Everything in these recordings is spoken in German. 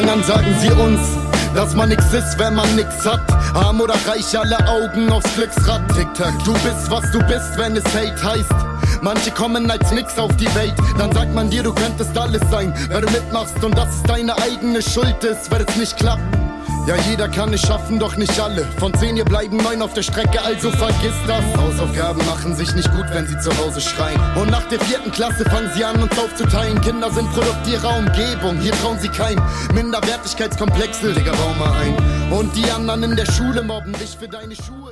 Anfang an sagen sie uns, dass man nix ist, wenn man nix hat. Arm oder reich, alle Augen aufs Glücksrad. Tick-Tack, du bist, was du bist, wenn es Hate heißt. Manche kommen als nix auf die Welt. Dann sagt man dir, du könntest alles sein, weil du mitmachst und dass es deine eigene Schuld ist, wenn es nicht klappt. Ja, jeder kann es schaffen, doch nicht alle. Von 10 hier bleiben 9 auf der Strecke, also vergiss das. Hausaufgaben machen sich nicht gut, wenn sie zu Hause schreien. Und nach der 4. Klasse fangen sie an, uns aufzuteilen. Kinder sind Produkt ihrer Umgebung, hier trauen sie kein Minderwertigkeitskomplexe, Digga, bau mal ein. Und die anderen in der Schule mobben dich für deine Schuhe.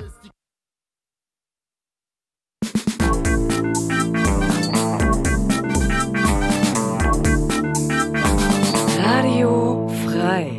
Radio frei.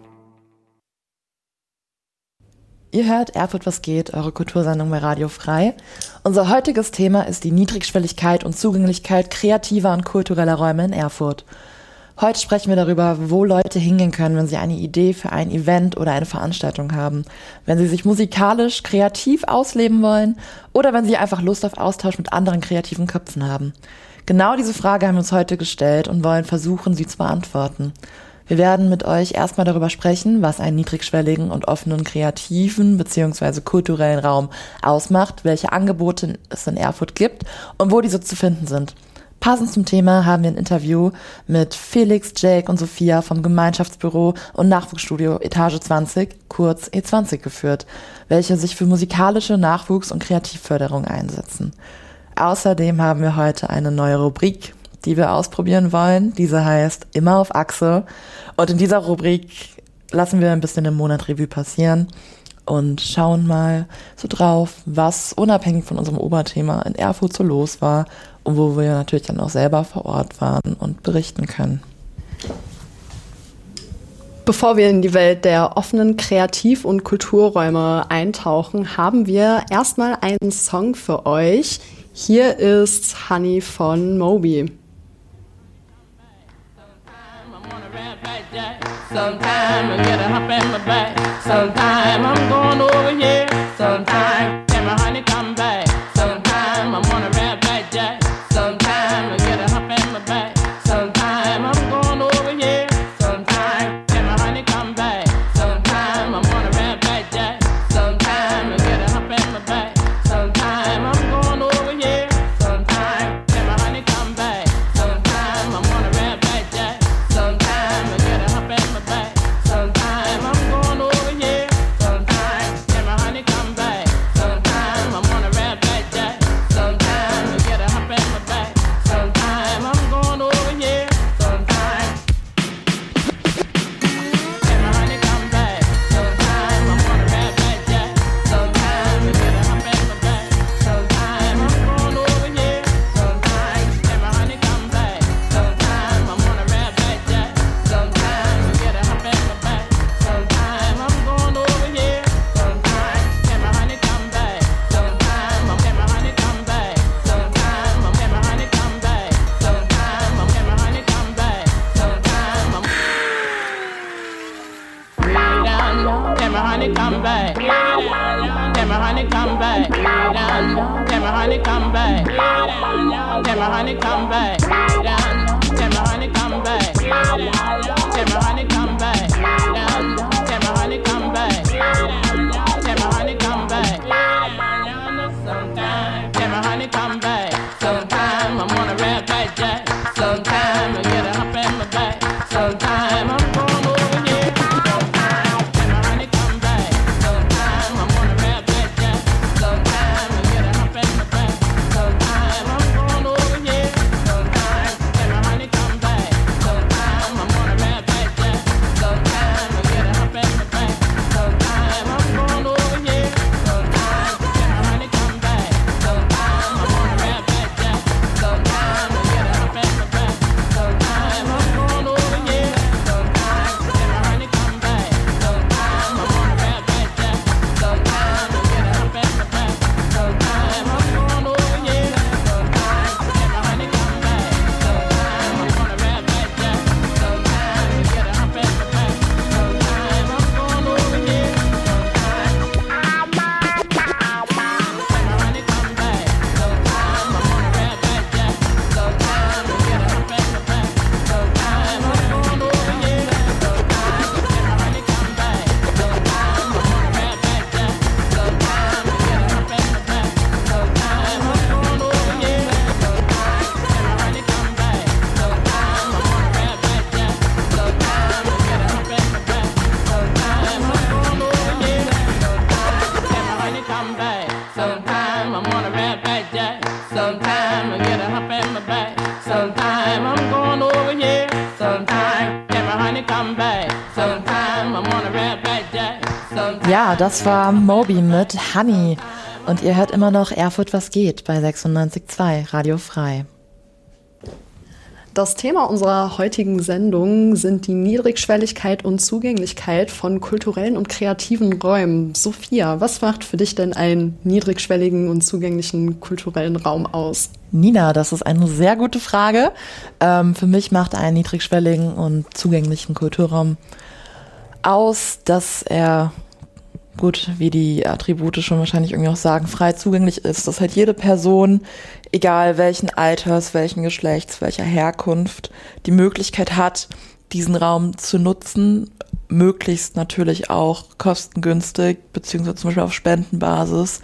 Ihr hört Erfurt, was geht, eure Kultursendung bei Radio frei. Unser heutiges Thema ist die Niedrigschwelligkeit und Zugänglichkeit kreativer und kultureller Räume in Erfurt. Heute sprechen wir darüber, wo Leute hingehen können, wenn sie eine Idee für ein Event oder eine Veranstaltung haben, wenn sie sich musikalisch kreativ ausleben wollen oder wenn sie einfach Lust auf Austausch mit anderen kreativen Köpfen haben. Genau diese Frage haben wir uns heute gestellt und wollen versuchen, sie zu beantworten. Wir werden mit euch erstmal darüber sprechen, was einen niedrigschwelligen und offenen kreativen bzw. kulturellen Raum ausmacht, welche Angebote es in Erfurt gibt und wo diese zu finden sind. Passend zum Thema haben wir ein Interview mit Felix, Jake und Sophia vom Gemeinschaftsbüro und Nachwuchsstudio Etage 20, kurz E20, geführt, welche sich für musikalische Nachwuchs- und Kreativförderung einsetzen. Außerdem haben wir heute eine neue Rubrik, die wir ausprobieren wollen. Diese heißt Immer auf Achse. Und in dieser Rubrik lassen wir ein bisschen den Monat Revue passieren und schauen mal so drauf, was unabhängig von unserem Oberthema in Erfurt so los war und wo wir natürlich dann auch selber vor Ort waren und berichten können. Bevor wir in die Welt der offenen Kreativ- und Kulturräume eintauchen, haben wir erstmal einen Song für euch. Hier ist Honey von Moby. Sometime I get a hump in my back. Sometime I'm going over here. Sometime can my honey come back. Sometime I'm on a red back jack. Sometime I get a hump in my back. Sometime I'm going over here. Sometime can my honey come back. Sometime I'm on a red back jack. Sometime I get a hump in my back. Sometime I'm going over here. Sometime can my honey come back. Sometime I'm on a red back jack. Sometime I get a hump in my back. Sometime I'm going over here. Sometime can my honey come back. Sometime I'm on a red back jack. Sometime I get a hump in my back. Sometime I'm going over here. Sometime can my honey come back. Sometime I'm on a red back jack. Sometime I get a hump in my back. Sometime I'm going over here. Sometime can my honey come back. Sometime I'm on a red back jack. Sometime I get a hump in my back. Sometime I'm going over here. Sometime can my honey come back. Sometime I'm can my honey come back. Sometime I'm can my honey come back. Sometime I'm can my honey come back. Sometime I'm way down low. Can my honey come back? Can my honey come back? Down low. Can my honey come back? Can my honey come back? Down low. Can my honey come back? Can my honey come back? Down low. Can my honey come back? Can my honey come back? Sometime can my honey come back? Sometime I'm on a red back jack. Sometime I get a hump in my back. Sometime I'm going over here. Sometime can my honey come back? Sometime I'm on a red back jack. Sometime I get a hump in my back. Sometime I'm going over here. Sometime can my honey come back? Sometime I'm on a red back jack. come back. Sometime I wanna rap back Jack. Ja, das war Moby mit Honey. Und ihr hört immer noch Erfurt, was geht bei 96.2 Radio Frei. Das Thema unserer heutigen Sendung sind die Niedrigschwelligkeit und Zugänglichkeit von kulturellen und kreativen Räumen. Sophia, was macht für dich denn einen niedrigschwelligen und zugänglichen kulturellen Raum aus? Nina, das ist eine sehr gute Frage. Für mich macht einen niedrigschwelligen und zugänglichen Kulturraum aus, dass er, gut, wie die Attribute schon wahrscheinlich irgendwie auch sagen, frei zugänglich ist, dass halt jede Person, egal welchen Alters, welchen Geschlechts, welcher Herkunft, die Möglichkeit hat, diesen Raum zu nutzen, möglichst natürlich auch kostengünstig, beziehungsweise zum Beispiel auf Spendenbasis,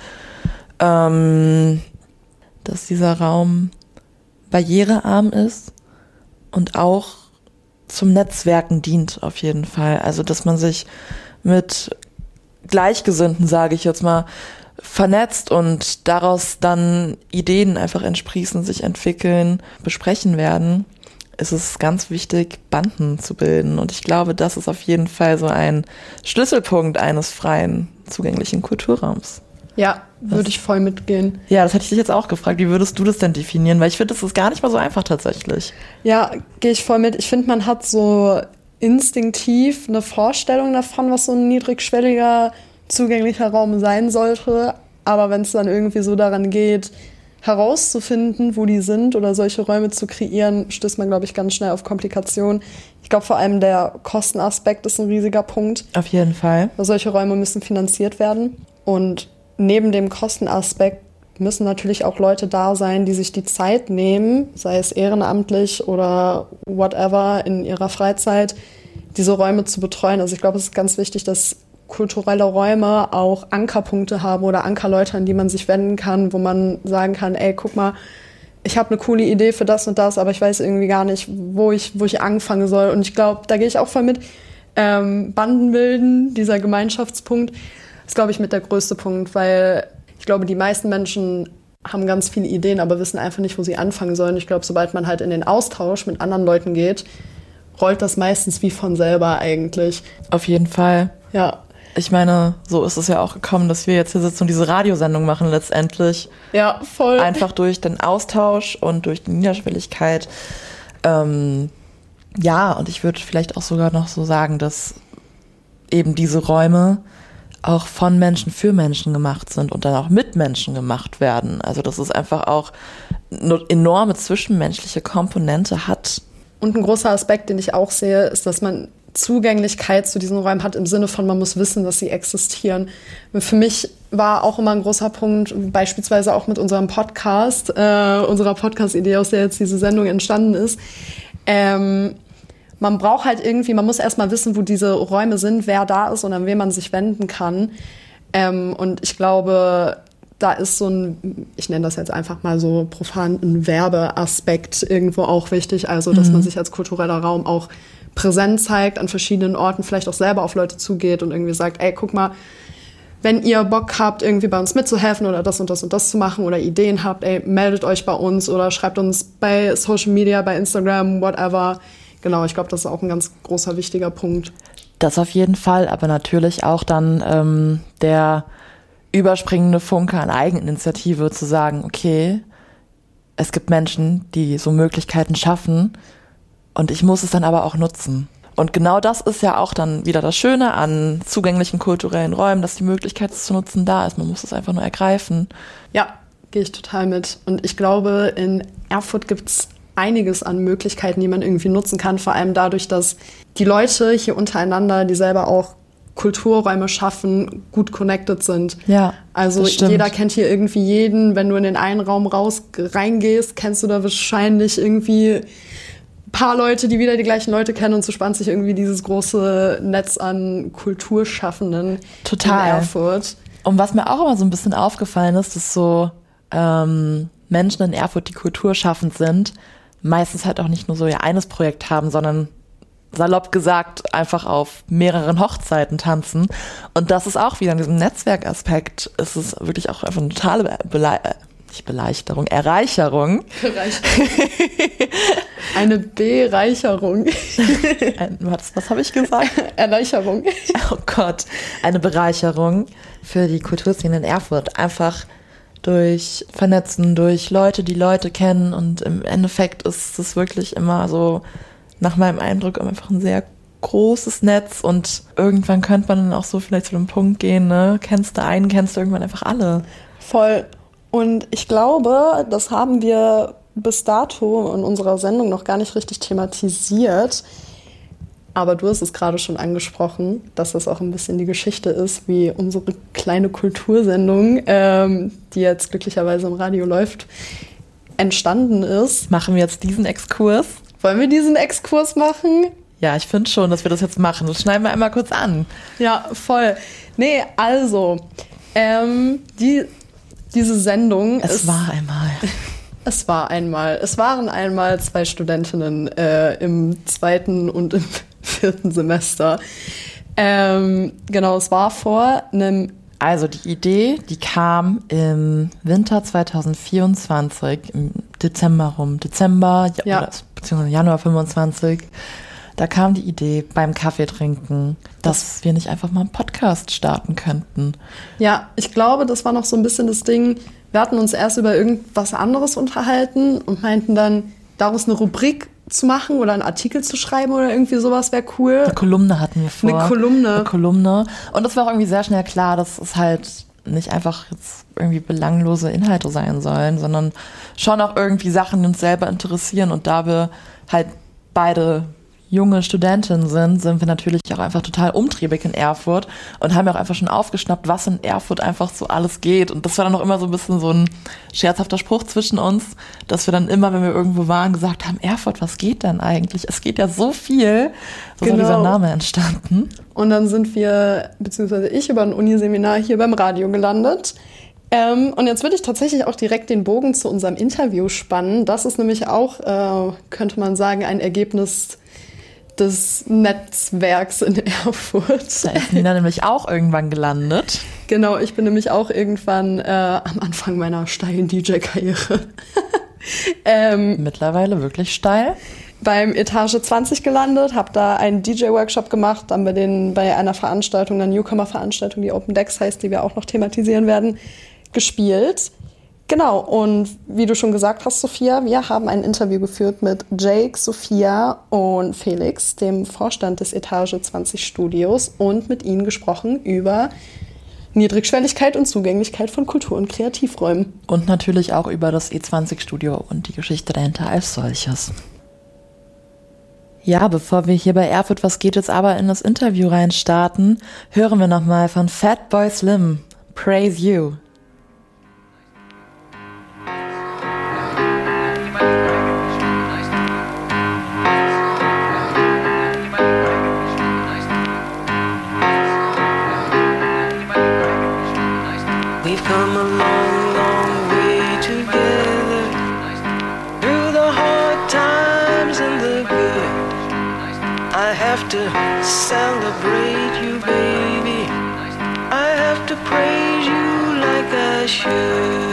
dass dieser Raum barrierearm ist und auch zum Netzwerken dient auf jeden Fall. Also, dass man sich mit Gleichgesinnten, sage ich jetzt mal, vernetzt und daraus dann Ideen einfach entsprießen, sich entwickeln, besprechen werden, ist es ganz wichtig, Banden zu bilden. Und ich glaube, das ist auf jeden Fall so ein Schlüsselpunkt eines freien, zugänglichen Kulturraums. Ja, würde ich voll mitgehen. Ja, das hätte ich dich jetzt auch gefragt. Wie würdest du das denn definieren? Weil ich finde, das ist gar nicht mal so einfach tatsächlich. Ja, gehe ich voll mit. Ich finde, man hat so instinktiv eine Vorstellung davon, was so ein niedrigschwelliger, zugänglicher Raum sein sollte. Aber wenn es dann irgendwie so daran geht, herauszufinden, wo die sind oder solche Räume zu kreieren, stößt man, glaube ich, ganz schnell auf Komplikationen. Ich glaube, vor allem der Kostenaspekt ist ein riesiger Punkt. Auf jeden Fall. Solche Räume müssen finanziert werden. Und neben dem Kostenaspekt müssen natürlich auch Leute da sein, die sich die Zeit nehmen, sei es ehrenamtlich oder whatever, in ihrer Freizeit, diese Räume zu betreuen. Also ich glaube, es ist ganz wichtig, dass kulturelle Räume auch Ankerpunkte haben oder Ankerleute, an die man sich wenden kann, wo man sagen kann, ey, guck mal, ich habe eine coole Idee für das und das, aber ich weiß irgendwie gar nicht, wo ich anfangen soll. Und ich glaube, da gehe ich auch voll mit. Banden bilden, dieser Gemeinschaftspunkt, ist, glaube ich, mit der größte Punkt, weil ich glaube, die meisten Menschen haben ganz viele Ideen, aber wissen einfach nicht, wo sie anfangen sollen. Ich glaube, sobald man halt in den Austausch mit anderen Leuten geht, rollt das meistens wie von selber eigentlich. Auf jeden Fall. Ja. Ich meine, so ist es ja auch gekommen, dass wir jetzt hier sitzen und diese Radiosendung machen letztendlich. Ja, voll. Einfach durch den Austausch und durch die Niederschwelligkeit. Ja, und ich würde vielleicht auch sogar noch so sagen, dass eben diese Räume auch von Menschen für Menschen gemacht sind und dann auch mit Menschen gemacht werden. Also dass es einfach auch eine enorme zwischenmenschliche Komponente hat. Und ein großer Aspekt, den ich auch sehe, ist, dass man Zugänglichkeit zu diesen Räumen hat im Sinne von, man muss wissen, dass sie existieren. Für mich war auch immer ein großer Punkt, beispielsweise auch mit unserem Podcast, unserer Podcast-Idee, aus der jetzt diese Sendung entstanden ist, man braucht halt irgendwie, man muss erstmal wissen, wo diese Räume sind, wer da ist und an wen man sich wenden kann. Und ich glaube, da ist so ein, ich nenne das jetzt einfach mal so profan, ein Werbeaspekt irgendwo auch wichtig. Also, dass man sich als kultureller Raum auch präsent zeigt, an verschiedenen Orten, vielleicht auch selber auf Leute zugeht und irgendwie sagt, ey, guck mal, wenn ihr Bock habt, irgendwie bei uns mitzuhelfen oder das und das und das zu machen oder Ideen habt, ey, meldet euch bei uns oder schreibt uns bei Social Media, bei Instagram, whatever. Genau, ich glaube, das ist auch ein ganz großer, wichtiger Punkt. Das auf jeden Fall, aber natürlich auch dann der überspringende Funke an Eigeninitiative zu sagen, okay, es gibt Menschen, die so Möglichkeiten schaffen und ich muss es dann aber auch nutzen. Und genau das ist ja auch dann wieder das Schöne an zugänglichen kulturellen Räumen, dass die Möglichkeit, es zu nutzen, da ist. Man muss es einfach nur ergreifen. Ja, gehe ich total mit. Und ich glaube, in Erfurt gibt's einiges an Möglichkeiten, die man irgendwie nutzen kann, vor allem dadurch, dass die Leute hier untereinander, die selber auch Kulturräume schaffen, gut connected sind. Ja, also jeder kennt hier irgendwie jeden. Wenn du in den einen Raum reingehst, kennst du da wahrscheinlich irgendwie ein paar Leute, die wieder die gleichen Leute kennen und so spannt sich irgendwie dieses große Netz an Kulturschaffenden in Erfurt. Und was mir auch immer so ein bisschen aufgefallen ist, dass so Menschen in Erfurt, die kulturschaffend sind, meistens halt auch nicht nur so ihr eines Projekt haben, sondern salopp gesagt einfach auf mehreren Hochzeiten tanzen. Und das ist auch wieder in diesem Netzwerkaspekt, ist es wirklich auch einfach eine totale nicht Beleichterung, Erreicherung. Eine Bereicherung. Was habe ich gesagt? Erleichterung. Oh Gott, eine Bereicherung für die Kulturszene in Erfurt. Einfach durch Vernetzen, durch Leute, die Leute kennen. Und im Endeffekt ist es wirklich immer so, nach meinem Eindruck, einfach ein sehr großes Netz. Und irgendwann könnte man dann auch so vielleicht zu einem Punkt gehen, ne? Kennst du einen, kennst du irgendwann einfach alle. Voll. Und ich glaube, das haben wir bis dato in unserer Sendung noch gar nicht richtig thematisiert. Aber du hast es gerade schon angesprochen, dass das auch ein bisschen die Geschichte ist, wie unsere kleine Kultursendung, die jetzt glücklicherweise im Radio läuft, entstanden ist. Machen wir jetzt diesen Exkurs? Wollen wir diesen Exkurs machen? Ja, ich finde schon, dass wir das jetzt machen. Das schneiden wir einmal kurz an. Ja, voll. Nee, also, diese Sendung Es waren einmal 2 Studentinnen im 2. und im 4. Semester. Genau, es war vor einem... Also die Idee, die kam im Winter 2024, im Dezember Ja. Beziehungsweise Januar 25. Da kam die Idee beim Kaffeetrinken, dass wir nicht einfach mal einen Podcast starten könnten. Ja, ich glaube, das war noch so ein bisschen das Ding. Wir hatten uns erst über irgendwas anderes unterhalten und meinten dann, daraus eine Rubrik zu machen oder einen Artikel zu schreiben oder irgendwie sowas wäre cool. Eine Kolumne hatten wir vor. Eine Kolumne. Und es war auch irgendwie sehr schnell klar, dass es halt nicht einfach jetzt irgendwie belanglose Inhalte sein sollen, sondern schon auch irgendwie Sachen, die uns selber interessieren. Und da wir halt beide junge Studentinnen sind wir natürlich auch einfach total umtriebig in Erfurt und haben ja auch einfach schon aufgeschnappt, was in Erfurt einfach so alles geht. Und das war dann auch immer so ein bisschen so ein scherzhafter Spruch zwischen uns, dass wir dann immer, wenn wir irgendwo waren, gesagt haben, Erfurt, was geht denn eigentlich? Es geht ja so viel. So ist dieser Name entstanden. Und dann sind wir, beziehungsweise ich, über ein Uniseminar hier beim Radio gelandet. Und jetzt würde ich tatsächlich auch direkt den Bogen zu unserem Interview spannen. Das ist nämlich auch, könnte man sagen, ein Ergebnis des Netzwerks in Erfurt. Da ist Nina nämlich auch irgendwann gelandet. Genau, ich bin nämlich auch irgendwann am Anfang meiner steilen DJ-Karriere. Mittlerweile wirklich steil. Beim Etage 20 gelandet, habe da einen DJ-Workshop gemacht, dann bei einer Veranstaltung, einer Newcomer-Veranstaltung, die Open Decks heißt, die wir auch noch thematisieren werden, gespielt. Genau, und wie du schon gesagt hast, Sophia, wir haben ein Interview geführt mit Jake, Sophia und Felix, dem Vorstand des Etage 20 Studios, und mit ihnen gesprochen über Niedrigschwelligkeit und Zugänglichkeit von Kultur- und Kreativräumen. Und natürlich auch über das E20-Studio und die Geschichte dahinter als solches. Ja, bevor wir hier bei Erfurt was geht jetzt aber in das Interview reinstarten, hören wir nochmal von Fatboy Slim, Praise You. We've come a long, long way together, through the hard times and the good. I have to celebrate you, baby. I have to praise you like I should.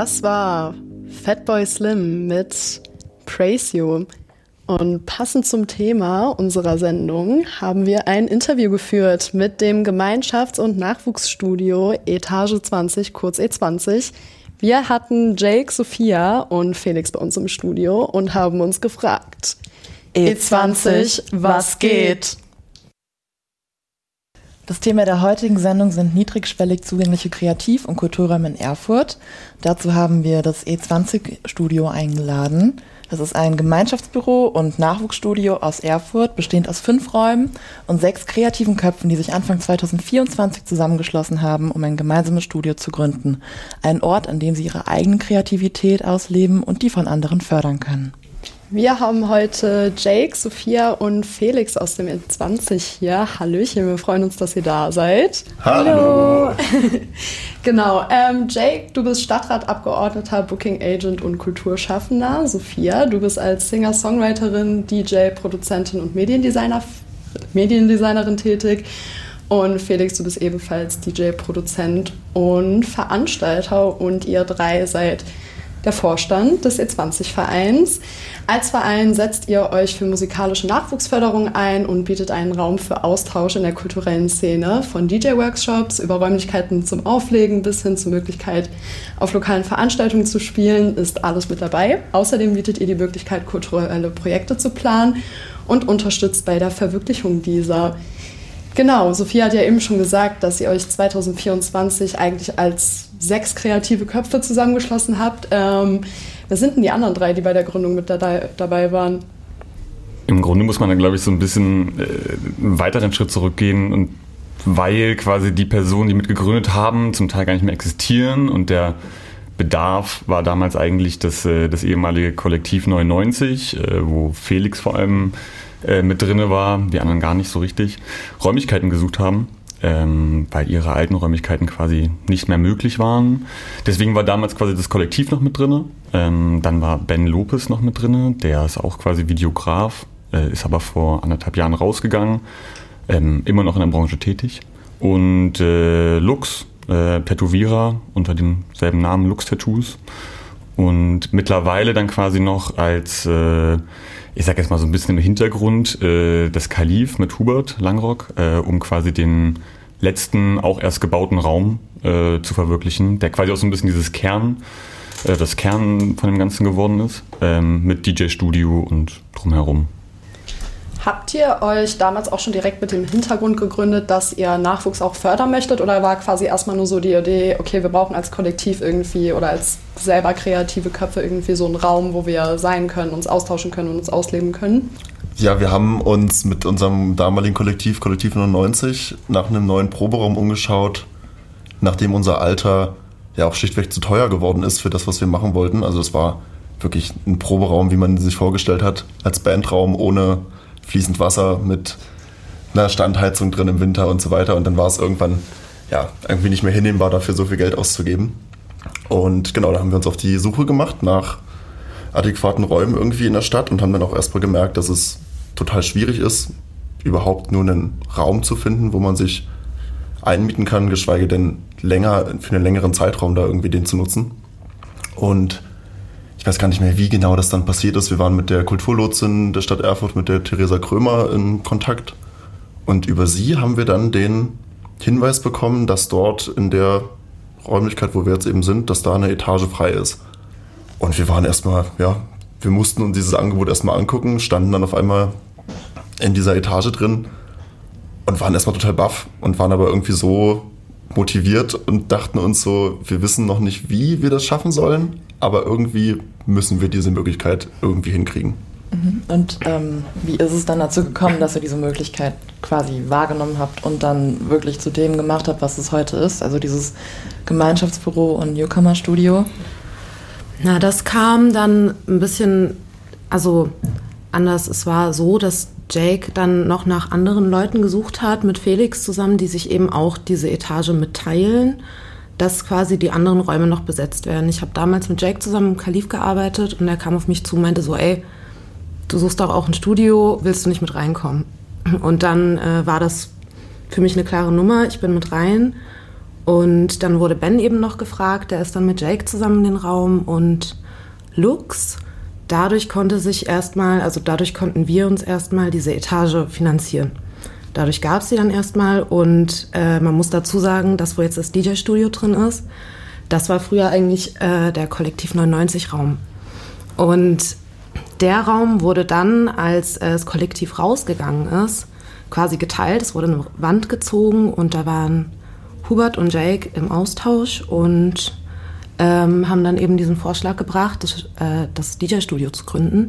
Das war Fatboy Slim mit Praise You. Und passend zum Thema unserer Sendung haben wir ein Interview geführt mit dem Gemeinschafts- und Nachwuchsstudio Etage 20, kurz E20. Wir hatten Jake, Sophia und Felix bei uns im Studio und haben uns gefragt: E20, was geht? Das Thema der heutigen Sendung sind niedrigschwellig zugängliche Kreativ- und Kulturräume in Erfurt. Dazu haben wir das E20-Studio eingeladen. Das ist ein Gemeinschaftsbüro und Nachwuchsstudio aus Erfurt, bestehend aus 5 Räumen und 6 kreativen Köpfen, die sich Anfang 2024 zusammengeschlossen haben, um ein gemeinsames Studio zu gründen. Ein Ort, an dem sie ihre eigene Kreativität ausleben und die von anderen fördern können. Wir haben heute Jake, Sophia und Felix aus dem E20 hier. Hallöchen, wir freuen uns, dass ihr da seid. Hallo! Genau, Jake, du bist Stadtratabgeordneter, Booking Agent und Kulturschaffender. Sophia, du bist als Singer-Songwriterin, DJ, Produzentin und Mediendesignerin tätig. Und Felix, du bist ebenfalls DJ, Produzent und Veranstalter. Und ihr 3 seid der Vorstand des E20-Vereins. Als Verein setzt ihr euch für musikalische Nachwuchsförderung ein und bietet einen Raum für Austausch in der kulturellen Szene, von DJ-Workshops über Räumlichkeiten zum Auflegen bis hin zur Möglichkeit, auf lokalen Veranstaltungen zu spielen, ist alles mit dabei. Außerdem bietet ihr die Möglichkeit, kulturelle Projekte zu planen und unterstützt bei der Verwirklichung dieser. Genau, Sophia hat ja eben schon gesagt, dass ihr euch 2024 eigentlich als 6 kreative Köpfe zusammengeschlossen habt. Wer sind denn die anderen 3, die bei der Gründung mit dabei waren? Im Grunde muss man dann, glaube ich, so ein bisschen einen weiteren Schritt zurückgehen, und weil quasi die Personen, die mitgegründet haben, zum Teil gar nicht mehr existieren, und der Bedarf war damals eigentlich das ehemalige Kollektiv 99, wo Felix vor allem mit drinne war, die anderen gar nicht so richtig, Räumlichkeiten gesucht haben, weil ihre alten Räumlichkeiten quasi nicht mehr möglich waren. Deswegen war damals quasi das Kollektiv noch mit drinne. Dann war Ben Lopez noch mit drinne, der ist auch quasi Videograf, ist aber vor 1,5 Jahren rausgegangen, immer noch in der Branche tätig. Und Lux, Tätowierer unter demselben Namen, Lux Tattoos. Und mittlerweile dann quasi noch als, ich sag jetzt mal so ein bisschen im Hintergrund, das Kalif mit Hubert Langrock, um quasi den letzten, auch erst gebauten Raum zu verwirklichen, der quasi auch so ein bisschen das Kern von dem Ganzen geworden ist, mit DJ-Studio und drumherum. Habt ihr euch damals auch schon direkt mit dem Hintergrund gegründet, dass ihr Nachwuchs auch fördern möchtet, oder war quasi erstmal nur so die Idee, okay, wir brauchen als Kollektiv irgendwie oder als selber kreative Köpfe irgendwie so einen Raum, wo wir sein können, uns austauschen können und uns ausleben können? Ja, wir haben uns mit unserem damaligen Kollektiv 99, nach einem neuen Proberaum umgeschaut, nachdem unser alter ja auch schlichtweg zu teuer geworden ist für das, was wir machen wollten. Also es war wirklich ein Proberaum, wie man sich vorgestellt hat, als Bandraum ohne fließend Wasser, mit einer Standheizung drin im Winter und so weiter. Und dann war es irgendwann ja irgendwie nicht mehr hinnehmbar, dafür so viel Geld auszugeben. Und genau, da haben wir uns auf die Suche gemacht nach adäquaten Räumen irgendwie in der Stadt und haben dann auch erstmal gemerkt, dass es total schwierig ist, überhaupt nur einen Raum zu finden, wo man sich einmieten kann, geschweige denn für einen längeren Zeitraum da irgendwie den zu nutzen. Und ich weiß gar nicht mehr, wie genau das dann passiert ist. Wir waren mit der Kulturlotsin der Stadt Erfurt, mit der Theresa Krömer, in Kontakt. Und über sie haben wir dann den Hinweis bekommen, dass dort in der Räumlichkeit, wo wir jetzt eben sind, dass da eine Etage frei ist. Und wir waren erstmal, ja, wir mussten uns dieses Angebot erstmal angucken, standen dann auf einmal in dieser Etage drin und waren erstmal total baff und waren aber irgendwie so motiviert und dachten uns so, wir wissen noch nicht, wie wir das schaffen sollen, aber irgendwie müssen wir diese Möglichkeit irgendwie hinkriegen. Und wie ist es dann dazu gekommen, dass ihr diese Möglichkeit quasi wahrgenommen habt und dann wirklich zu dem gemacht habt, was es heute ist? Also dieses Gemeinschaftsbüro und Newcomer-Studio? Na, das kam dann ein bisschen, also anders. Es war so, dass Jake dann noch nach anderen Leuten gesucht hat, mit Felix zusammen, die sich eben auch diese Etage mitteilen, dass quasi die anderen Räume noch besetzt werden. Ich habe damals mit Jake zusammen im Kalif gearbeitet und er kam auf mich zu und meinte so, ey, du suchst doch auch ein Studio, willst du nicht mit reinkommen? Und dann war das für mich eine klare Nummer, ich bin mit rein Und dann wurde Ben eben noch gefragt, der ist dann mit Jake zusammen in den Raum und Lux. Dadurch konnten wir uns erstmal diese Etage finanzieren. Dadurch gab es sie dann erstmal und man muss dazu sagen, dass wo jetzt das DJ-Studio drin ist, das war früher eigentlich der Kollektiv 99-Raum. Und der Raum wurde dann, als das Kollektiv rausgegangen ist, quasi geteilt. Es wurde eine Wand gezogen und da waren Hubert und Jake im Austausch und haben dann eben diesen Vorschlag gebracht, das DJ-Studio zu gründen.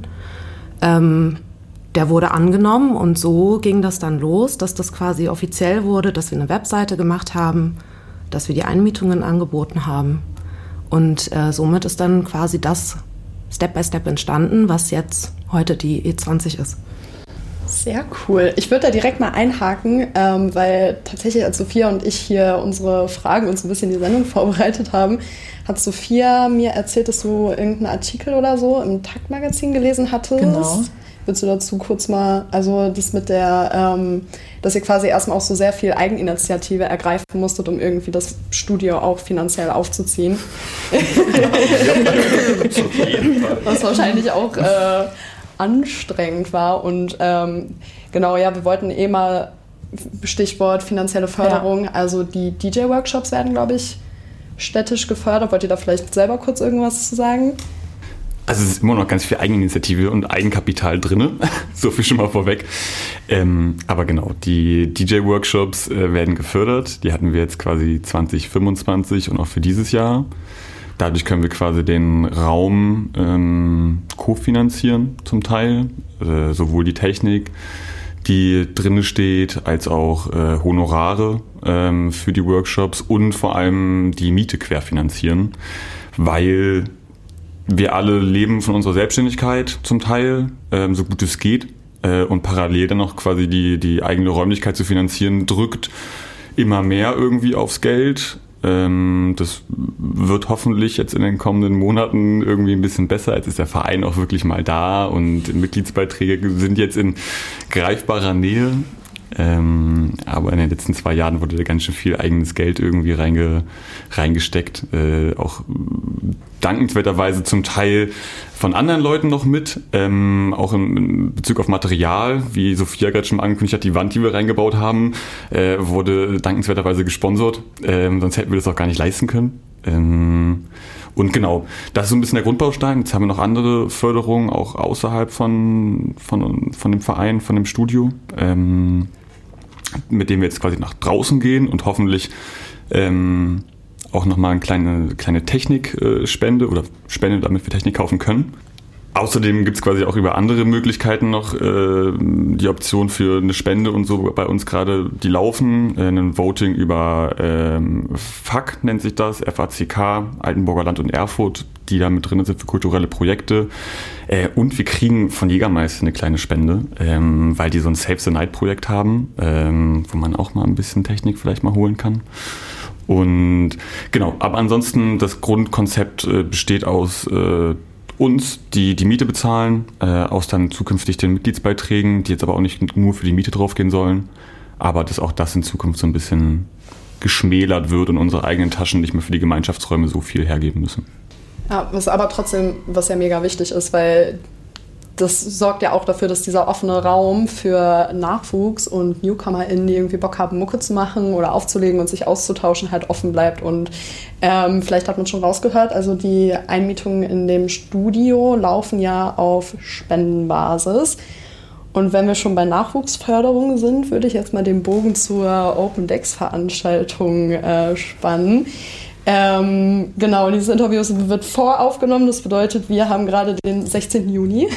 Der wurde angenommen und so ging das dann los, dass das quasi offiziell wurde, dass wir eine Webseite gemacht haben, dass wir die Einmietungen angeboten haben. Und somit ist dann quasi das Step by Step entstanden, was jetzt heute die E20 ist. Sehr cool. Ich würde da direkt mal einhaken, weil tatsächlich, als Sophia und ich hier unsere Fragen und so ein bisschen die Sendung vorbereitet haben, hat Sophia mir erzählt, dass du irgendeinen Artikel oder so im Takt-Magazin gelesen hattest. Genau. Willst du dazu kurz mal, also das mit der, dass ihr quasi erstmal auch so sehr viel Eigeninitiative ergreifen musstet, um irgendwie das Studio auch finanziell aufzuziehen. Was wahrscheinlich auch anstrengend war. Und genau, ja, wir wollten mal, Stichwort finanzielle Förderung, also die DJ-Workshops werden, glaube ich, städtisch gefördert. Wollt ihr da vielleicht selber kurz irgendwas zu sagen? Also es ist immer noch ganz viel Eigeninitiative und Eigenkapital drin, so viel schon mal vorweg. Aber genau, die DJ-Workshops werden gefördert. Die hatten wir jetzt quasi 2025 und auch für dieses Jahr. Dadurch können wir quasi den Raum kofinanzieren zum Teil, sowohl die Technik, die drinne steht, als auch Honorare für die Workshops und vor allem die Miete querfinanzieren, weil wir alle leben von unserer Selbstständigkeit zum Teil, so gut es geht, und parallel dann auch quasi die eigene Räumlichkeit zu finanzieren, drückt immer mehr irgendwie aufs Geld. Das wird hoffentlich jetzt in den kommenden Monaten irgendwie ein bisschen besser. Jetzt ist der Verein auch wirklich mal da und Mitgliedsbeiträge sind jetzt in greifbarer Nähe. Aber in den letzten 2 Jahren wurde da ganz schön viel eigenes Geld irgendwie reingesteckt. Auch dankenswerterweise zum Teil von anderen Leuten noch mit. Auch in Bezug auf Material, wie Sophia gerade schon angekündigt hat, die Wand, die wir reingebaut haben, wurde dankenswerterweise gesponsert. Sonst hätten wir das auch gar nicht leisten können. Und genau, das ist so ein bisschen der Grundbaustein. Jetzt haben wir noch andere Förderungen, auch außerhalb von dem Verein, von dem Studio, mit dem wir jetzt quasi nach draußen gehen und hoffentlich auch nochmal eine kleine Technikspende oder Spende, damit wir Technik kaufen können. Außerdem gibt es quasi auch über andere Möglichkeiten noch die Option für eine Spende und so bei uns gerade, die laufen. Ein Voting über FAK nennt sich das, FACK, Altenburger Land und Erfurt, die da mit drin sind für kulturelle Projekte. Und wir kriegen von Jägermeister eine kleine Spende, weil die so ein Save the Night Projekt haben, wo man auch mal ein bisschen Technik vielleicht mal holen kann. Und genau, aber ansonsten das Grundkonzept besteht aus uns, die Miete bezahlen, aus dann zukünftig den Mitgliedsbeiträgen, die jetzt aber auch nicht nur für die Miete draufgehen sollen, aber dass auch das in Zukunft so ein bisschen geschmälert wird und unsere eigenen Taschen nicht mehr für die Gemeinschaftsräume so viel hergeben müssen. Ja, was aber trotzdem, was ja mega wichtig ist, weil das sorgt ja auch dafür, dass dieser offene Raum für Nachwuchs und NewcomerInnen, die irgendwie Bock haben, Mucke zu machen oder aufzulegen und sich auszutauschen, halt offen bleibt. Und vielleicht hat man schon rausgehört, also die Einmietungen in dem Studio laufen ja auf Spendenbasis. Und wenn wir schon bei Nachwuchsförderung sind, würde ich jetzt mal den Bogen zur Open-Decks-Veranstaltung spannen. Genau, dieses Interview wird voraufgenommen, das bedeutet, wir haben gerade den 16. Juni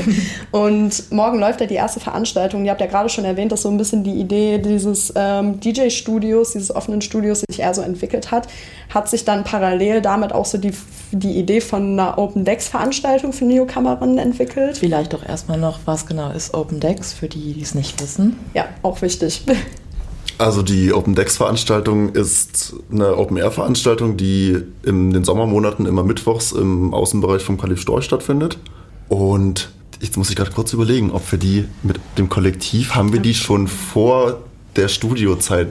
und morgen läuft ja die erste Veranstaltung. Ihr habt ja gerade schon erwähnt, dass so ein bisschen die Idee dieses DJ-Studios, dieses offenen Studios sich eher so entwickelt hat. Hat sich dann parallel damit auch so die Idee von einer Open-Decks-Veranstaltung für Newcomerinnen entwickelt? Vielleicht doch erstmal noch, was genau ist Open Decks, für die, die es nicht wissen. Ja, auch wichtig. Also die Open Decks-Veranstaltung ist eine Open-Air-Veranstaltung, die in den Sommermonaten immer mittwochs im Außenbereich vom Kalif Storch stattfindet. Und jetzt muss ich gerade kurz überlegen, ob wir die mit dem Kollektiv, haben wir die schon vor der Studiozeit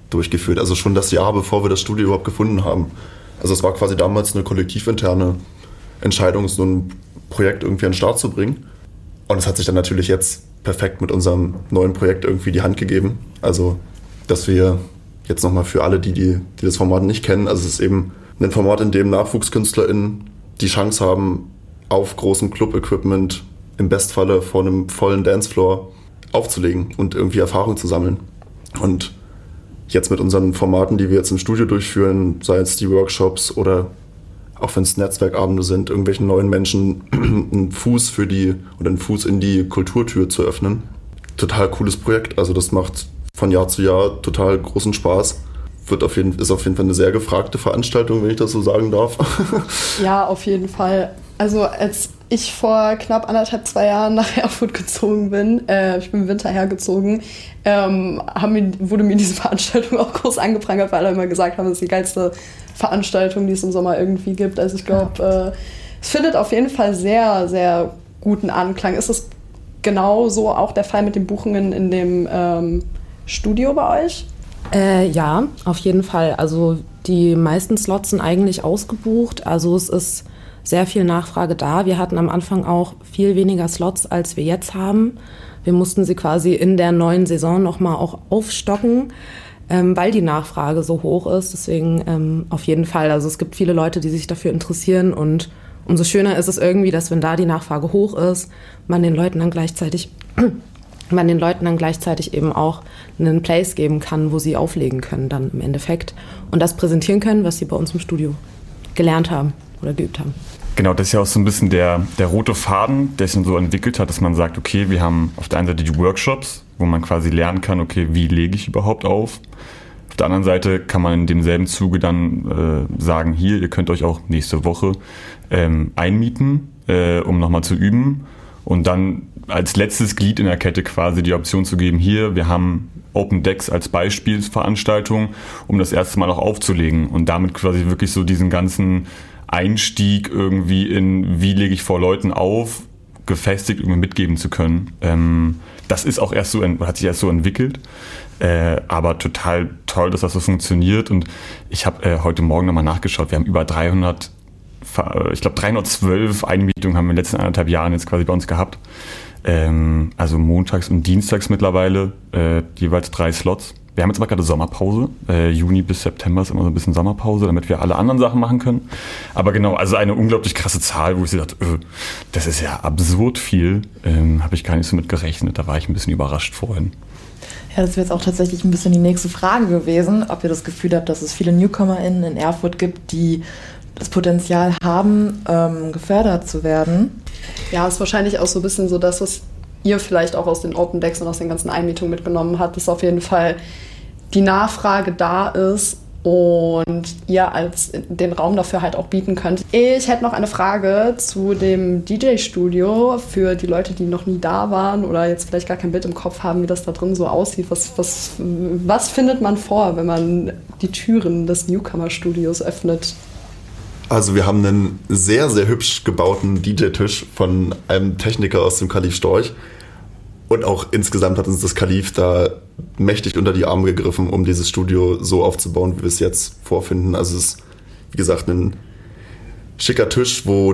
durchgeführt. Also schon das Jahr, bevor wir das Studio überhaupt gefunden haben. Also es war quasi damals eine kollektivinterne Entscheidung, so ein Projekt irgendwie an den Start zu bringen. Und es hat sich dann natürlich jetzt perfekt mit unserem neuen Projekt irgendwie die Hand gegeben. Also, dass wir jetzt nochmal für alle, die das Format nicht kennen, also es ist eben ein Format, in dem NachwuchskünstlerInnen die Chance haben, auf großem Club-Equipment im Bestfalle vor einem vollen Dancefloor aufzulegen und irgendwie Erfahrung zu sammeln. Und jetzt mit unseren Formaten, die wir jetzt im Studio durchführen, sei es die Workshops oder auch wenn es Netzwerkabende sind, irgendwelchen neuen Menschen einen Fuß in die Kulturtür zu öffnen. Total cooles Projekt. Also das macht von Jahr zu Jahr total großen Spaß. Ist auf jeden Fall eine sehr gefragte Veranstaltung, wenn ich das so sagen darf. Ja, auf jeden Fall. Also als ich vor knapp 2 Jahren nach Erfurt gezogen bin, ich bin im Winter hergezogen, wurde mir diese Veranstaltung auch groß angeprangert, weil alle immer gesagt haben, das ist die geilste Veranstaltung, die es im Sommer irgendwie gibt. Also ich glaube, es findet auf jeden Fall sehr, sehr guten Anklang. Ist es genau so auch der Fall mit den Buchungen in dem Studio bei euch? Ja, auf jeden Fall. Also die meisten Slots sind eigentlich ausgebucht. Also es ist sehr viel Nachfrage da. Wir hatten am Anfang auch viel weniger Slots, als wir jetzt haben. Wir mussten sie quasi in der neuen Saison nochmal auch aufstocken, weil die Nachfrage so hoch ist. Deswegen auf jeden Fall. Also es gibt viele Leute, die sich dafür interessieren und umso schöner ist es irgendwie, dass wenn da die Nachfrage hoch ist, man den Leuten dann gleichzeitig eben auch einen Place geben kann, wo sie auflegen können dann im Endeffekt und das präsentieren können, was sie bei uns im Studio gelernt haben oder geübt haben. Genau, das ist ja auch so ein bisschen der rote Faden, der sich dann so entwickelt hat, dass man sagt, okay, wir haben auf der einen Seite die Workshops, wo man quasi lernen kann, okay, wie lege ich überhaupt auf? Auf der anderen Seite kann man in demselben Zuge dann sagen, hier, ihr könnt euch auch nächste Woche einmieten, um nochmal zu üben und dann als letztes Glied in der Kette quasi die Option zu geben, hier, wir haben Open Decks als Beispielsveranstaltung, um das erste Mal auch aufzulegen und damit quasi wirklich so diesen ganzen Einstieg irgendwie in, wie lege ich vor Leuten auf, gefestigt irgendwie mitgeben zu können. Das ist auch erst so, hat sich erst so entwickelt, aber total toll, dass das so funktioniert und ich habe heute Morgen nochmal nachgeschaut, wir haben über 312 Einmietungen haben wir in den letzten 1,5 Jahren jetzt quasi bei uns gehabt. Also montags und dienstags mittlerweile jeweils 3 Slots. Wir haben jetzt aber gerade Sommerpause. Juni bis September ist immer so ein bisschen Sommerpause, damit wir alle anderen Sachen machen können. Aber genau, also eine unglaublich krasse Zahl, wo ich so dachte, das ist ja absurd viel. Habe ich gar nicht so mit gerechnet. Da war ich ein bisschen überrascht vorhin. Ja, das wäre jetzt auch tatsächlich ein bisschen die nächste Frage gewesen, ob ihr das Gefühl habt, dass es viele NewcomerInnen in Erfurt gibt, die das Potenzial haben, gefördert zu werden. Ja, ist wahrscheinlich auch so ein bisschen so das, was ihr vielleicht auch aus den Open Decks und aus den ganzen Einmietungen mitgenommen habt, dass auf jeden Fall die Nachfrage da ist und ihr als den Raum dafür halt auch bieten könnt. Ich hätte noch eine Frage zu dem DJ-Studio für die Leute, die noch nie da waren oder jetzt vielleicht gar kein Bild im Kopf haben, wie das da drin so aussieht. Was findet man vor, wenn man die Türen des Newcomer-Studios öffnet? Also wir haben einen sehr, sehr hübsch gebauten DJ-Tisch von einem Techniker aus dem Kalif Storch. Und auch insgesamt hat uns das Kalif da mächtig unter die Arme gegriffen, um dieses Studio so aufzubauen, wie wir es jetzt vorfinden. Also es ist, wie gesagt, ein schicker Tisch, wo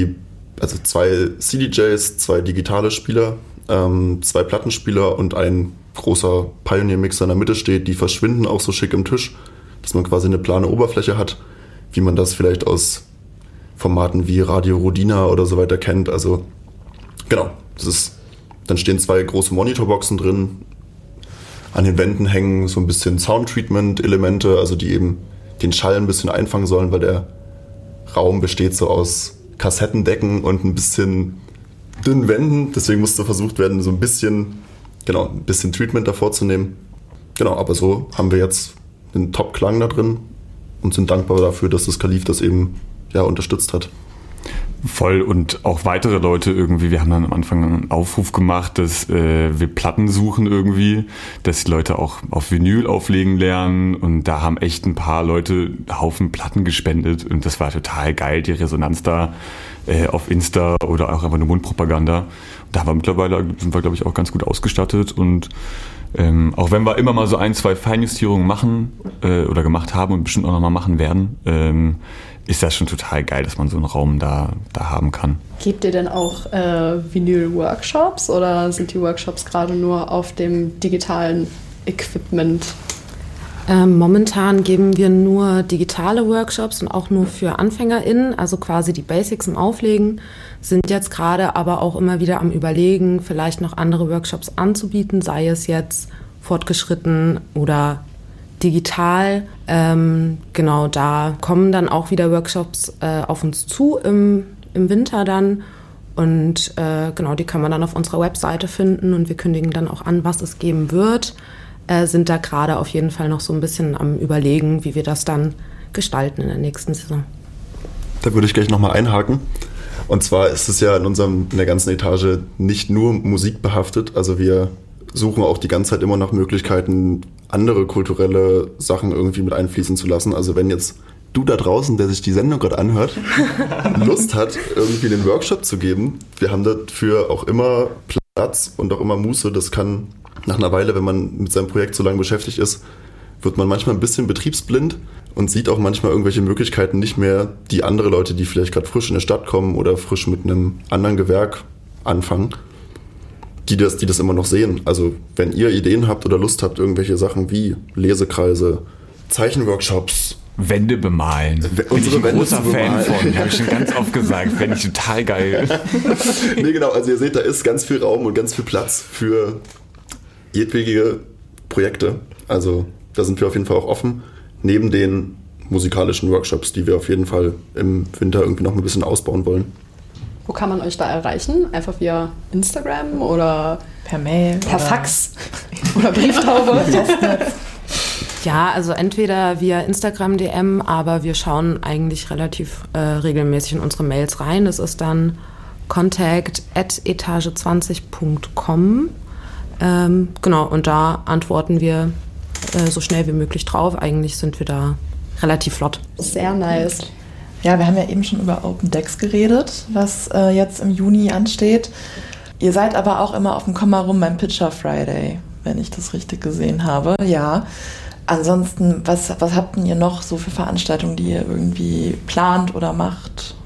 2 CDJs, 2 digitale Spieler, 2 Plattenspieler und ein großer Pioneer-Mixer in der Mitte steht. Die verschwinden auch so schick im Tisch, dass man quasi eine plane Oberfläche hat, wie man das vielleicht aus Formaten wie Radio Rodina oder so weiter kennt. Also genau, dann stehen 2 große Monitorboxen drin. An den Wänden hängen so ein bisschen Sound-Treatment-Elemente, also die eben den Schall ein bisschen einfangen sollen, weil der Raum besteht so aus Kassettendecken und ein bisschen dünnen Wänden. Deswegen musste versucht werden, so ein bisschen Treatment davor zu nehmen. Genau, aber so haben wir jetzt einen Top-Klang da drin und sind dankbar dafür, dass das Kalif das eben unterstützt hat. Voll und auch weitere Leute irgendwie, wir haben dann am Anfang einen Aufruf gemacht, dass wir Platten suchen irgendwie, dass die Leute auch auf Vinyl auflegen lernen und da haben echt ein paar Leute Haufen Platten gespendet und das war total geil, die Resonanz da auf Insta oder auch einfach eine Mundpropaganda. Da sind wir, glaube ich, auch ganz gut ausgestattet und Auch wenn wir immer mal so 1, 2 Feinjustierungen machen oder gemacht haben und bestimmt auch nochmal machen werden, ist das schon total geil, dass man so einen Raum da haben kann. Gebt ihr denn auch Vinyl-Workshops oder sind die Workshops gerade nur auf dem digitalen Equipment? Momentan geben wir nur digitale Workshops und auch nur für AnfängerInnen, also quasi die Basics im Auflegen, sind jetzt gerade aber auch immer wieder am Überlegen, vielleicht noch andere Workshops anzubieten, sei es jetzt fortgeschritten oder digital. Genau, da kommen dann auch wieder Workshops auf uns zu im Winter dann. Und genau, die kann man dann auf unserer Webseite finden und wir kündigen dann auch an, was es geben wird. Sind da gerade auf jeden Fall noch so ein bisschen am Überlegen, wie wir das dann gestalten in der nächsten Saison. Da würde ich gleich nochmal einhaken. Und zwar ist es ja in der ganzen Etage nicht nur Musik behaftet. Also wir suchen auch die ganze Zeit immer nach Möglichkeiten, andere kulturelle Sachen irgendwie mit einfließen zu lassen. Also wenn jetzt du da draußen, der sich die Sendung gerade anhört, Lust hat, irgendwie den Workshop zu geben, wir haben dafür auch immer Platz und auch immer Muße. Das kann nach einer Weile, wenn man mit seinem Projekt so lange beschäftigt ist, wird man manchmal ein bisschen betriebsblind und sieht auch manchmal irgendwelche Möglichkeiten nicht mehr, die andere Leute, die vielleicht gerade frisch in der Stadt kommen oder frisch mit einem anderen Gewerk anfangen, die das immer noch sehen. Also wenn ihr Ideen habt oder Lust habt, irgendwelche Sachen wie Lesekreise, Zeichenworkshops, Wände bemalen. Bin ich ein großer Fan von, habe ich schon ganz oft gesagt. Fände ich total geil. Nee, genau, also ihr seht, da ist ganz viel Raum und ganz viel Platz für jedwege Projekte. Also da sind wir auf jeden Fall auch offen. Neben den musikalischen Workshops, die wir auf jeden Fall im Winter irgendwie noch ein bisschen ausbauen wollen. Wo kann man euch da erreichen? Einfach via Instagram oder per Mail? Per Fax? Oder Brieftaube? Ja, also entweder via Instagram DM, aber wir schauen eigentlich relativ regelmäßig in unsere Mails rein. Das ist dann contact@etage20.com. Genau, und da antworten wir so schnell wie möglich drauf. Eigentlich sind wir da relativ flott. Sehr nice. Ja, wir haben ja eben schon über Open Decks geredet, was jetzt im Juni ansteht. Ihr seid aber auch immer auf dem Komm mal rum beim Pitcher Friday, wenn ich das richtig gesehen habe. Ja. Ansonsten, was habt denn ihr noch so für Veranstaltungen, die ihr irgendwie plant oder macht?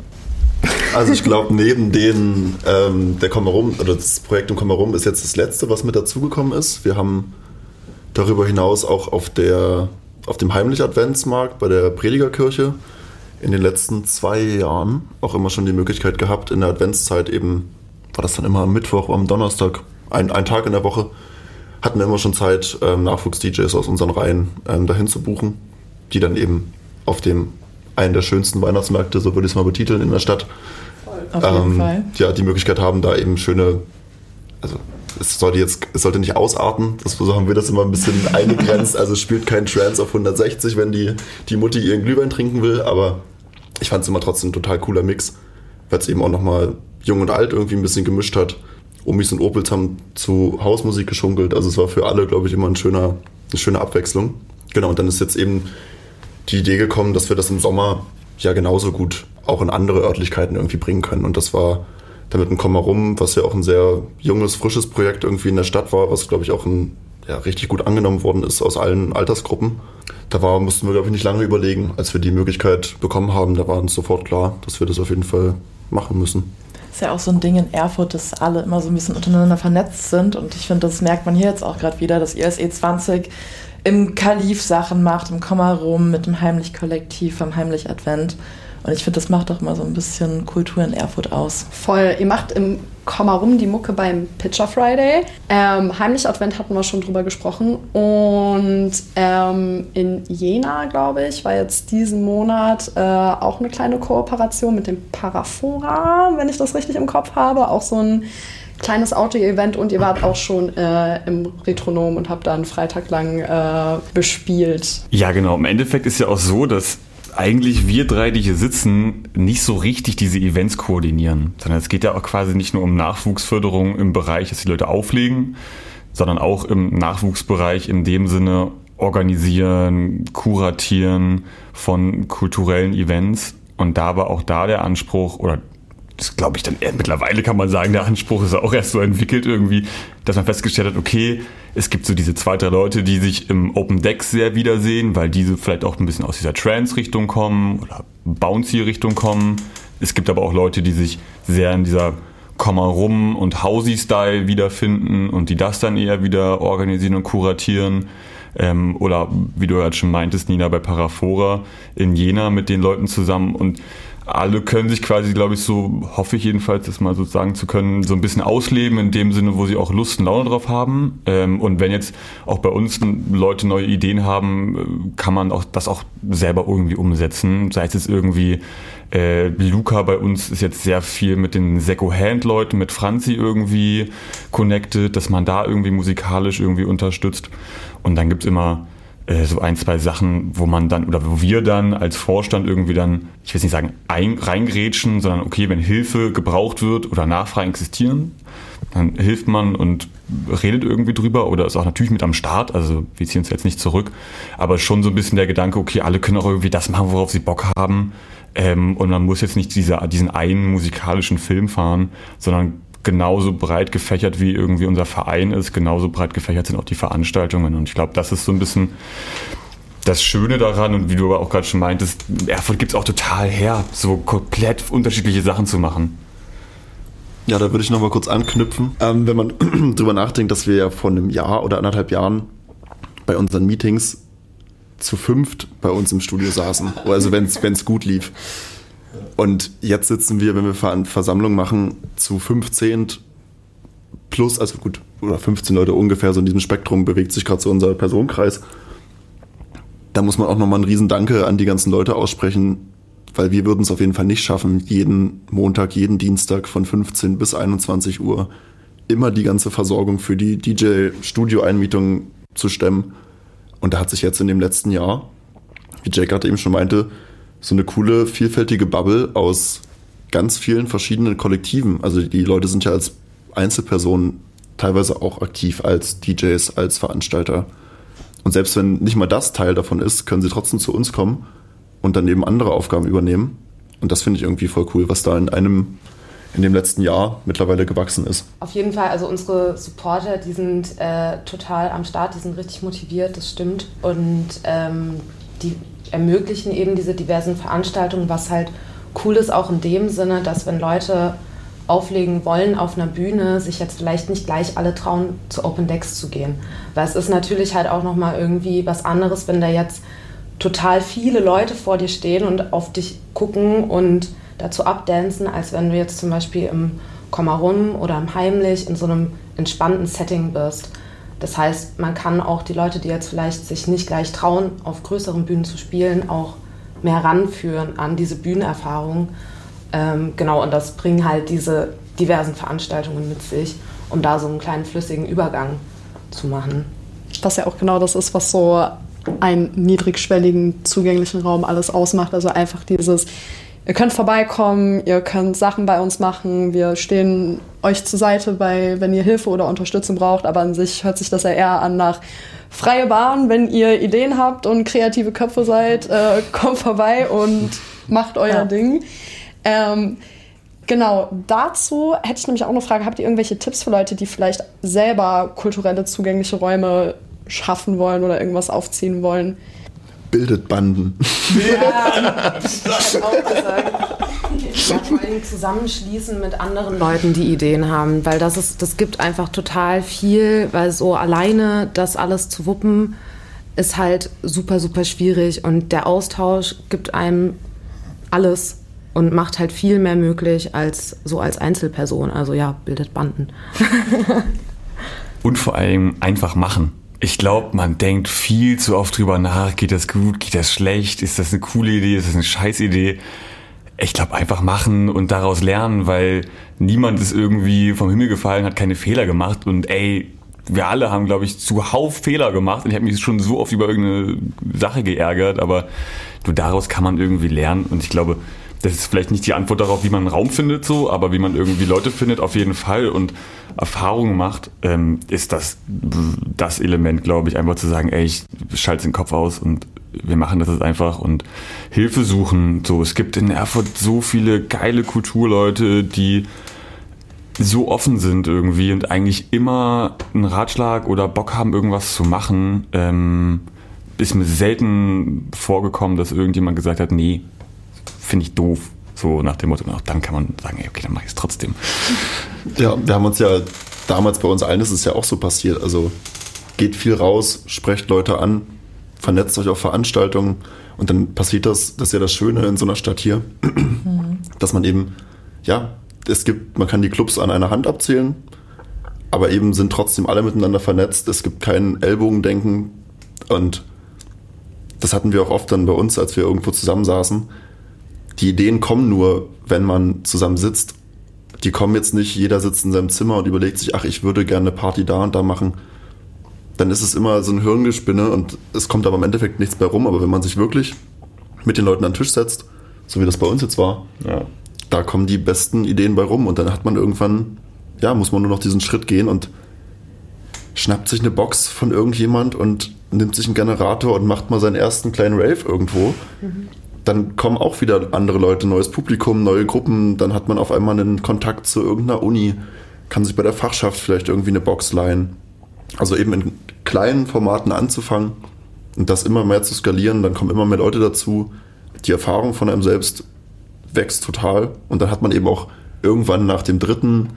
Also ich glaube, neben den der Komm mal rum oder das Projekt im Komm mal rum ist jetzt das letzte, was mit dazugekommen ist. Wir haben darüber hinaus auch auf dem Heimlich-Adventsmarkt bei der Predigerkirche in den letzten 2 Jahren auch immer schon die Möglichkeit gehabt, in der Adventszeit eben, war das dann immer am Mittwoch oder am Donnerstag, ein Tag in der Woche, hatten wir immer schon Zeit, Nachwuchs-DJs aus unseren Reihen dahin zu buchen, die dann eben auf einen der schönsten Weihnachtsmärkte, so würde ich es mal betiteln, in der Stadt, auf jeden Fall. Ja, die Möglichkeit haben, da eben schöne, also es sollte nicht ausarten, so haben wir das immer ein bisschen eingegrenzt, also es spielt kein Trance auf 160, wenn die Mutti ihren Glühwein trinken will, aber ich fand es immer trotzdem ein total cooler Mix, weil es eben auch nochmal jung und alt irgendwie ein bisschen gemischt hat. Omis und Opels haben zu Hausmusik geschunkelt, also es war für alle, glaube ich, immer eine schöne Abwechslung. Genau, und dann ist jetzt eben die Idee gekommen, dass wir das im Sommer ja genauso gut auch in andere Örtlichkeiten irgendwie bringen können. Und das war damit ein Komm mal rum, was ja auch ein sehr junges, frisches Projekt irgendwie in der Stadt war, was, glaube ich, auch richtig gut angenommen worden ist aus allen Altersgruppen. Mussten wir, glaube ich, nicht lange überlegen. Als wir die Möglichkeit bekommen haben, da war uns sofort klar, dass wir das auf jeden Fall machen müssen. Ist ja auch so ein Ding in Erfurt, dass alle immer so ein bisschen untereinander vernetzt sind. Und ich finde, das merkt man hier jetzt auch gerade wieder, dass ihr als E20 im Kalif Sachen macht, im Komm mal rum, mit dem Heimlich-Kollektiv, am Heimlich-Advent. Und ich finde, das macht doch immer so ein bisschen Kultur in Erfurt aus. Voll. Ihr macht im Komm mal rum die Mucke beim Pitcher Friday. Heimlich-Advent hatten wir schon drüber gesprochen. Und in Jena, glaube ich, war jetzt diesen Monat auch eine kleine Kooperation mit dem Paraphora, wenn ich das richtig im Kopf habe. Auch so ein kleines Audio-Event und ihr wart auch schon im Retronom und habt da einen Freitag lang bespielt. Ja, genau. Im Endeffekt ist ja auch so, dass eigentlich wir drei, die hier sitzen, nicht so richtig diese Events koordinieren, sondern es geht ja auch quasi nicht nur um Nachwuchsförderung im Bereich, dass die Leute auflegen, sondern auch im Nachwuchsbereich in dem Sinne organisieren, kuratieren von kulturellen Events. Und da war auch da der Anspruch oder das glaube ich dann eher mittlerweile kann man sagen, der Anspruch ist auch erst so entwickelt irgendwie, dass man festgestellt hat, okay, es gibt so diese 2, 3 Leute, die sich im Open Decks sehr wiedersehen, weil diese vielleicht auch ein bisschen aus dieser Trance-Richtung kommen oder Bouncy-Richtung kommen. Es gibt aber auch Leute, die sich sehr in dieser Komma-Rum- und Housey-Style wiederfinden und die das dann eher wieder organisieren und kuratieren. Oder wie du ja schon meintest, Nina, bei Paraphora in Jena mit den Leuten zusammen und alle können sich quasi, glaube ich, so hoffe ich jedenfalls, das mal so sagen zu können, so ein bisschen ausleben in dem Sinne, wo sie auch Lust und Laune drauf haben. Und wenn jetzt auch bei uns Leute neue Ideen haben, kann man auch das auch selber irgendwie umsetzen. Sei es jetzt irgendwie, Luca bei uns ist jetzt sehr viel mit den Second-Hand-Leuten, mit Franzi irgendwie connected, dass man da irgendwie musikalisch irgendwie unterstützt. Und dann gibt's immer so 1, 2 Sachen, wo man dann, oder wo wir dann als Vorstand irgendwie dann, ich will nicht sagen reingrätschen, sondern okay, wenn Hilfe gebraucht wird oder Nachfragen existieren, dann hilft man und redet irgendwie drüber oder ist auch natürlich mit am Start, also wir ziehen uns jetzt nicht zurück, aber schon so ein bisschen der Gedanke, okay, alle können auch irgendwie das machen, worauf sie Bock haben und man muss jetzt nicht diesen einen musikalischen Film fahren, sondern genauso breit gefächert wie irgendwie unser Verein ist, genauso breit gefächert sind auch die Veranstaltungen und ich glaube, das ist so ein bisschen das Schöne daran und wie du aber auch gerade schon meintest, Erfurt gibt es auch total her, so komplett unterschiedliche Sachen zu machen. Ja, da würde ich noch mal kurz anknüpfen. Wenn man drüber nachdenkt, dass wir ja vor einem Jahr oder 1,5 Jahren bei unseren Meetings zu 5 bei uns im Studio saßen, also wenn es gut lief. Und jetzt sitzen wir, wenn wir Versammlungen machen, zu 15 plus, also gut, oder 15 Leute ungefähr, so in diesem Spektrum bewegt sich gerade so unser Personenkreis. Da muss man auch nochmal einen riesen Danke an die ganzen Leute aussprechen, weil wir würden es auf jeden Fall nicht schaffen, jeden Montag, jeden Dienstag von 15 bis 21 Uhr immer die ganze Versorgung für die DJ-Studio-Einmietung zu stemmen. Und da hat sich jetzt in dem letzten Jahr, wie Jake gerade eben schon meinte, so eine coole, vielfältige Bubble aus ganz vielen verschiedenen Kollektiven. Also die Leute sind ja als Einzelpersonen teilweise auch aktiv als DJs, als Veranstalter. Und selbst wenn nicht mal das Teil davon ist, können sie trotzdem zu uns kommen und dann eben andere Aufgaben übernehmen. Und das finde ich irgendwie voll cool, was da in dem letzten Jahr mittlerweile gewachsen ist. Auf jeden Fall, also unsere Supporter, die sind total am Start, die sind richtig motiviert, das stimmt. Und die ermöglichen eben diese diversen Veranstaltungen, was halt cool ist auch in dem Sinne, dass wenn Leute auflegen wollen auf einer Bühne, sich jetzt vielleicht nicht gleich alle trauen, zu Open Decks zu gehen. Weil es ist natürlich halt auch nochmal irgendwie was anderes, wenn da jetzt total viele Leute vor dir stehen und auf dich gucken und dazu abdancen, als wenn du jetzt zum Beispiel im Komma-Rum oder im Heimlich in so einem entspannten Setting bist. Das heißt, man kann auch die Leute, die jetzt vielleicht sich nicht gleich trauen, auf größeren Bühnen zu spielen, auch mehr ranführen an diese Bühnenerfahrung. Genau, und das bringen halt diese diversen Veranstaltungen mit sich, um da so einen kleinen flüssigen Übergang zu machen. Was ja auch genau das ist, was so einen niedrigschwelligen, zugänglichen Raum alles ausmacht. Also einfach dieses, ihr könnt vorbeikommen, ihr könnt Sachen bei uns machen, wir stehen euch zur Seite, wenn ihr Hilfe oder Unterstützung braucht, aber an sich hört sich das ja eher an nach freie Bahn. Wenn ihr Ideen habt und kreative Köpfe seid, kommt vorbei und macht euer Ding. Genau, dazu hätte ich nämlich auch eine Frage, habt ihr irgendwelche Tipps für Leute, die vielleicht selber kulturelle, zugängliche Räume schaffen wollen oder irgendwas aufziehen wollen? Bildet Banden. Ja, ich habe auch gesagt. Ja, vor allem zusammenschließen mit anderen Leuten, die Ideen haben, weil das gibt einfach total viel, weil so alleine das alles zu wuppen, ist halt super, super schwierig und der Austausch gibt einem alles und macht halt viel mehr möglich als so als Einzelperson. Also ja, bildet Banden. Und vor allem einfach machen. Ich glaube, man denkt viel zu oft drüber nach, geht das gut, geht das schlecht, ist das eine coole Idee, ist das eine Scheißidee? Ich glaube, einfach machen und daraus lernen, weil niemand ist irgendwie vom Himmel gefallen, hat keine Fehler gemacht und ey, wir alle haben, glaube ich, zuhauf Fehler gemacht und ich habe mich schon so oft über irgendeine Sache geärgert, aber nur daraus kann man irgendwie lernen und ich glaube, das ist vielleicht nicht die Antwort darauf, wie man einen Raum findet, so, aber wie man irgendwie Leute findet, auf jeden Fall und Erfahrungen macht, ist das Element, glaube ich, einfach zu sagen, ey, ich schalte den Kopf aus und wir machen das jetzt einfach und Hilfe suchen. So, es gibt in Erfurt so viele geile Kulturleute, die so offen sind irgendwie und eigentlich immer einen Ratschlag oder Bock haben, irgendwas zu machen. Ist mir selten vorgekommen, dass irgendjemand gesagt hat, nee, finde ich doof. So nach dem Motto, dann kann man sagen, okay, dann mache ich es trotzdem. Ja, wir haben uns ja damals bei uns allen ist es ja auch so passiert. Also geht viel raus, sprecht Leute an, vernetzt euch auf Veranstaltungen und dann passiert das ist ja das Schöne in so einer Stadt hier, dass man eben, ja, man kann die Clubs an einer Hand abzählen, aber eben sind trotzdem alle miteinander vernetzt. Es gibt kein Ellbogendenken und das hatten wir auch oft dann bei uns, als wir irgendwo zusammensaßen. Die Ideen kommen nur, wenn man zusammen sitzt. Die kommen jetzt nicht, jeder sitzt in seinem Zimmer und überlegt sich, ach, ich würde gerne eine Party da und da machen. Dann ist es immer so ein Hirngespinne und es kommt aber im Endeffekt nichts mehr rum. Aber wenn man sich wirklich mit den Leuten an den Tisch setzt, so wie das bei uns jetzt war, ja, da kommen die besten Ideen bei rum. Und dann hat man irgendwann, ja, muss man nur noch diesen Schritt gehen und schnappt sich eine Box von irgendjemand und nimmt sich einen Generator und macht mal seinen ersten kleinen Rave irgendwo. Dann kommen auch wieder andere Leute, neues Publikum, neue Gruppen. Dann hat man auf einmal einen Kontakt zu irgendeiner Uni, kann sich bei der Fachschaft vielleicht irgendwie eine Box leihen. Also eben in kleinen Formaten anzufangen und das immer mehr zu skalieren. Dann kommen immer mehr Leute dazu. Die Erfahrung von einem selbst wächst total. Und dann hat man eben auch irgendwann nach dem dritten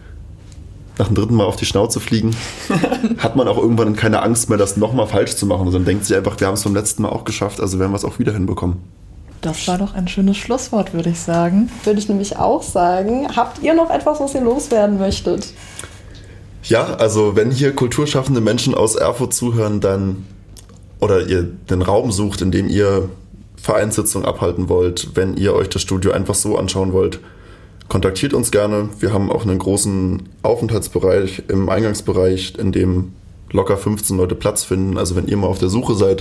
Mal auf die Schnauze fliegen, hat man auch irgendwann keine Angst mehr, das nochmal falsch zu machen. Und dann denkt sich einfach, wir haben es beim letzten Mal auch geschafft, also werden wir es auch wieder hinbekommen. Das war doch ein schönes Schlusswort, würde ich sagen. Würde ich nämlich auch sagen. Habt ihr noch etwas, was ihr loswerden möchtet? Ja, also wenn hier kulturschaffende Menschen aus Erfurt zuhören, dann oder ihr den Raum sucht, in dem ihr Vereinssitzungen abhalten wollt, wenn ihr euch das Studio einfach so anschauen wollt, kontaktiert uns gerne. Wir haben auch einen großen Aufenthaltsbereich im Eingangsbereich, in dem locker 15 Leute Platz finden. Also wenn ihr mal auf der Suche seid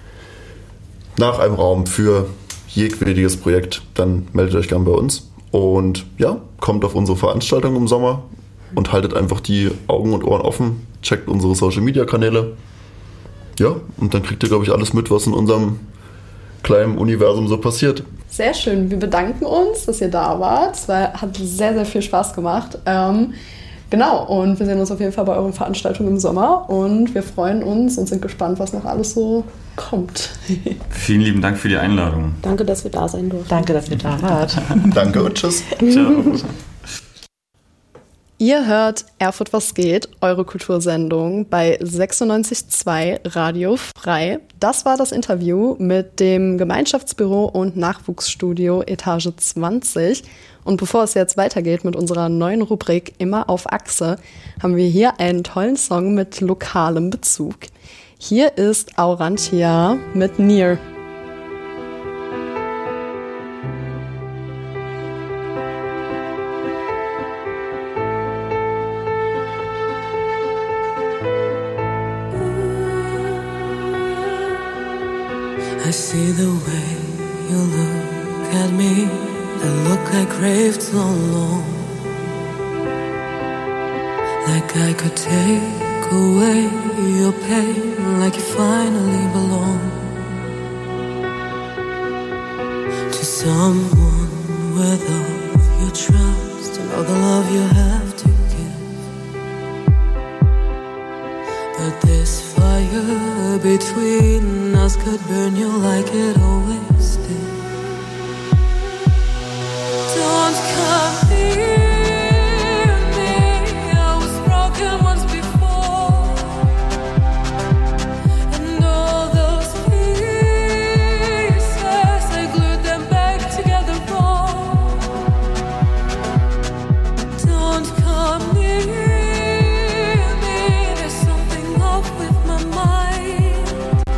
nach einem Raum für jedwediges Projekt, dann meldet euch gerne bei uns. Und ja, kommt auf unsere Veranstaltung im Sommer und haltet einfach die Augen und Ohren offen. Checkt unsere Social-Media-Kanäle. Ja, und dann kriegt ihr, glaube ich, alles mit, was in unserem kleinen Universum so passiert. Sehr schön. Wir bedanken uns, dass ihr da wart. Es hat sehr, sehr viel Spaß gemacht. Genau, und wir sehen uns auf jeden Fall bei euren Veranstaltungen im Sommer und wir freuen uns und sind gespannt, was noch alles so kommt. Vielen lieben Dank für die Einladung. Danke, dass wir da sein durften. Danke, dass ihr da wart. Danke und tschüss. Ciao. Ihr hört Erfurt was geht, eure Kultursendung bei 96.2 Radio Frei. Das war das Interview mit dem Gemeinschaftsbüro und Nachwuchsstudio Etage 20. Und bevor es jetzt weitergeht mit unserer neuen Rubrik Immer auf Achse, haben wir hier einen tollen Song mit lokalem Bezug. Hier ist Aurantia mit Near. I see the way you look at me, the look I craved so long. Like I could take away your pain, like you finally belong to someone worth of your trust, to know the love you have to give. But this fire between us could burn you like it always did. Don't come near me, I was broken once before, and all those pieces, I glued them back together wrong. Don't come near me, there's something off with my mind.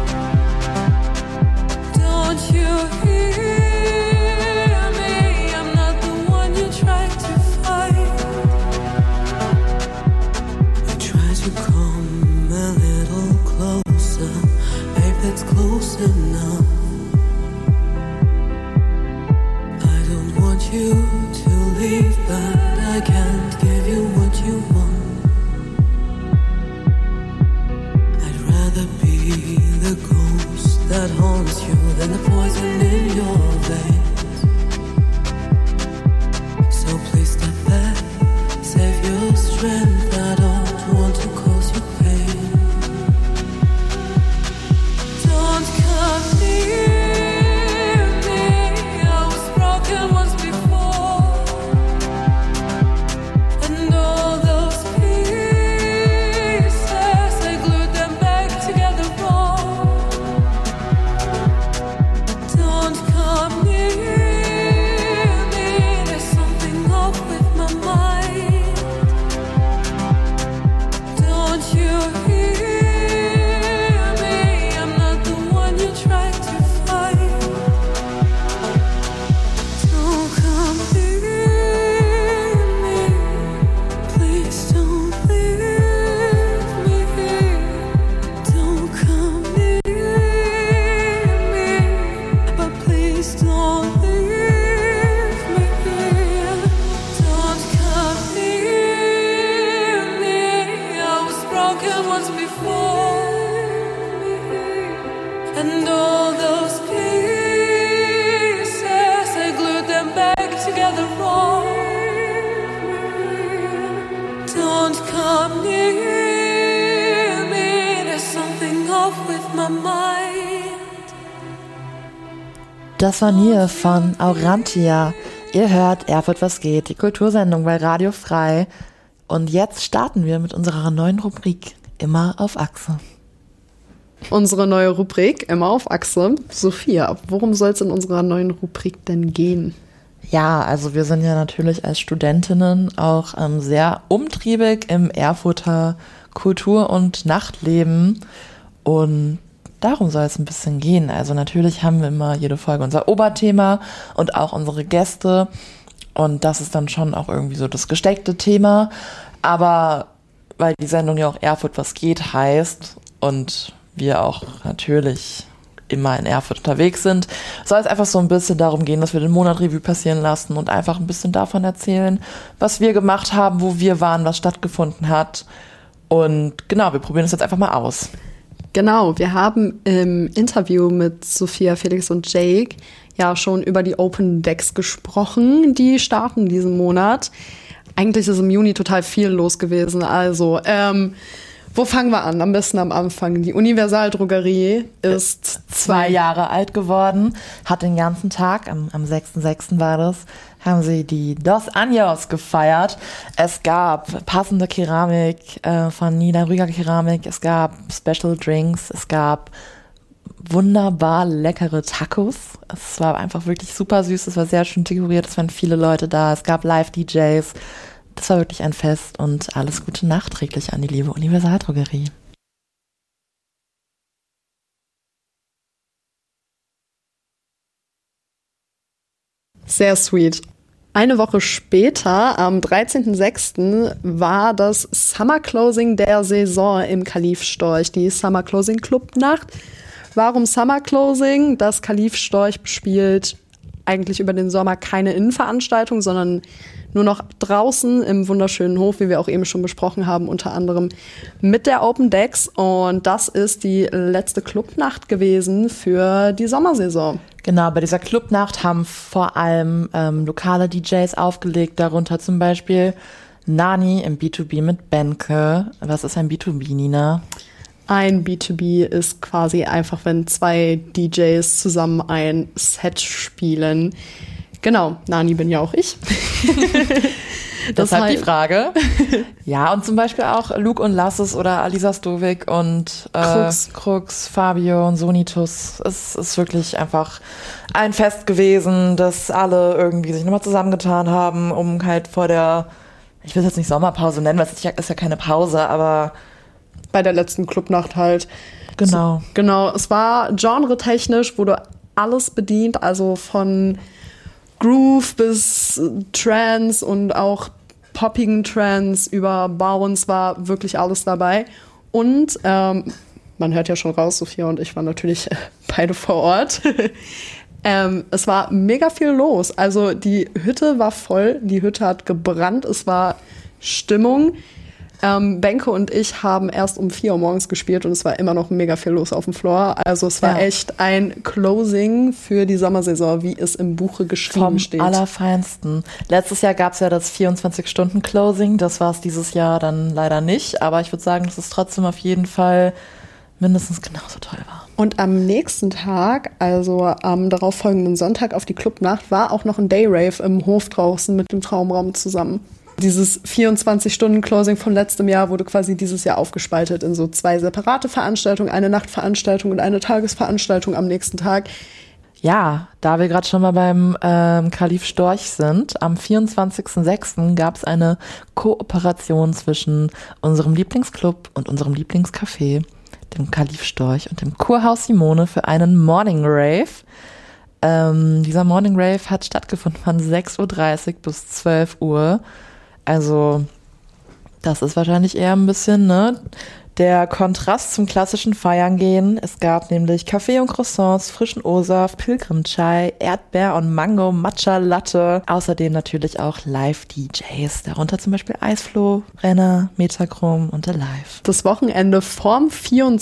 Don't you hear me? I'm not the one you tried to fight. I tried to come a little closer, babe, that's close enough. I don't want you to leave, but I can't give you what you want. I'd rather be the ghost that haunts And all those pieces, I glued them back together wrong. Don't come near me, there's something off with my mind. Das war Nier von Aurantia. Ihr hört Erfurt, was geht, die Kultursendung bei Radio Frei. Und jetzt starten wir mit unserer neuen Rubrik Immer auf Achse. Unsere neue Rubrik Immer auf Achse. Sophia, worum soll es in unserer neuen Rubrik denn gehen? Ja, also wir sind ja natürlich als Studentinnen auch sehr umtriebig im Erfurter Kultur- und Nachtleben. Und darum soll es ein bisschen gehen. Also natürlich haben wir immer jede Folge unser Oberthema und auch unsere Gäste. Und das ist dann schon auch irgendwie so das gesteckte Thema. Aber weil die Sendung ja auch Erfurt, was geht heißt und wir auch natürlich immer in Erfurt unterwegs sind, soll es einfach so ein bisschen darum gehen, dass wir den Monat Revue passieren lassen und einfach ein bisschen davon erzählen, was wir gemacht haben, wo wir waren, was stattgefunden hat. Und genau, wir probieren es jetzt einfach mal aus. Genau, wir haben im Interview mit Sophia, Felix und Jake ja schon über die Open Decks gesprochen. Die starten diesen Monat. Eigentlich ist im Juni total viel los gewesen. Also, wo fangen wir an? Am besten am Anfang. Die Universaldrogerie ist 2 Jahre alt geworden, hat den ganzen Tag, am 6.6. war das, haben sie die Dos Años gefeiert. Es gab passende Keramik von Nina Rüger Keramik, es gab Special Drinks, es gab wunderbar leckere Tacos. Es war einfach wirklich super süß, es war sehr schön dekoriert, es waren viele Leute da, es gab Live-DJs. Das war wirklich ein Fest und alles Gute nachträglich an die liebe Universaldrogerie. sehr sweet. Eine Woche später, am 13.06., war das Summer Closing der Saison im Kalif Storch, die Summer Closing Clubnacht. Warum Summer Closing? Das Kalif Storch spielt eigentlich über den Sommer keine Innenveranstaltung, sondern nur noch draußen im wunderschönen Hof, wie wir auch eben schon besprochen haben, unter anderem mit der Open Decks. Und das ist die letzte Clubnacht gewesen für die Sommersaison. Genau, bei dieser Clubnacht haben vor allem lokale DJs aufgelegt, darunter zum Beispiel Nani im B2B mit Benke. Was ist ein B2B, Nina? Ein B2B ist quasi einfach, wenn 2 DJs zusammen ein Set spielen. Genau, Nani bin ja auch ich. Deshalb die Frage. Ja, und zum Beispiel auch Luke und Lasses oder Alisa Stovik und Krux, Fabio und Sonitus. Es ist wirklich einfach ein Fest gewesen, dass alle irgendwie sich nochmal zusammengetan haben, um halt vor der, ich will es jetzt nicht Sommerpause nennen, weil es ist ja keine Pause, aber bei der letzten Clubnacht halt. Genau. Genau, es war genretechnisch, wurde alles bedient, also von Groove bis Trance und auch poppigen Trance über Bounce war wirklich alles dabei. Und man hört ja schon raus, Sophia und ich waren natürlich beide vor Ort. Es war mega viel los. Also die Hütte war voll, die Hütte hat gebrannt, es war Stimmung. Benke und ich haben erst um 4 Uhr morgens gespielt und es war immer noch mega viel los auf dem Floor. Also es war echt ein Closing für die Sommersaison, wie es im Buche geschrieben steht. Vom Allerfeinsten. Letztes Jahr gab es ja das 24-Stunden-Closing. Das war es dieses Jahr dann leider nicht. Aber ich würde sagen, dass es trotzdem auf jeden Fall mindestens genauso toll war. Und am nächsten Tag, also am darauffolgenden Sonntag auf die Clubnacht, war auch noch ein Dayrave im Hof draußen mit dem Traumraum zusammen. Dieses 24-Stunden-Closing von letztem Jahr wurde quasi dieses Jahr aufgespaltet in so 2 separate Veranstaltungen, eine Nachtveranstaltung und eine Tagesveranstaltung am nächsten Tag. Ja, da wir gerade schon mal beim Kalif Storch sind, am 24.06. gab es eine Kooperation zwischen unserem Lieblingsclub und unserem Lieblingscafé, dem Kalif Storch und dem Kurhaus Simone für einen Morning Rave. Dieser Morning Rave hat stattgefunden von 6.30 Uhr bis 12 Uhr. Also das ist wahrscheinlich eher ein bisschen, ne, Der Kontrast zum klassischen Feiern gehen. Es gab nämlich Kaffee und Croissants, frischen O-Saft, Pilgrim-Chai, Erdbeer- und Mango-Matcha-Latte. Außerdem natürlich auch Live-DJs, darunter zum Beispiel Eisfloh, Brenner, Metachrom und Alive. Das Wochenende vorm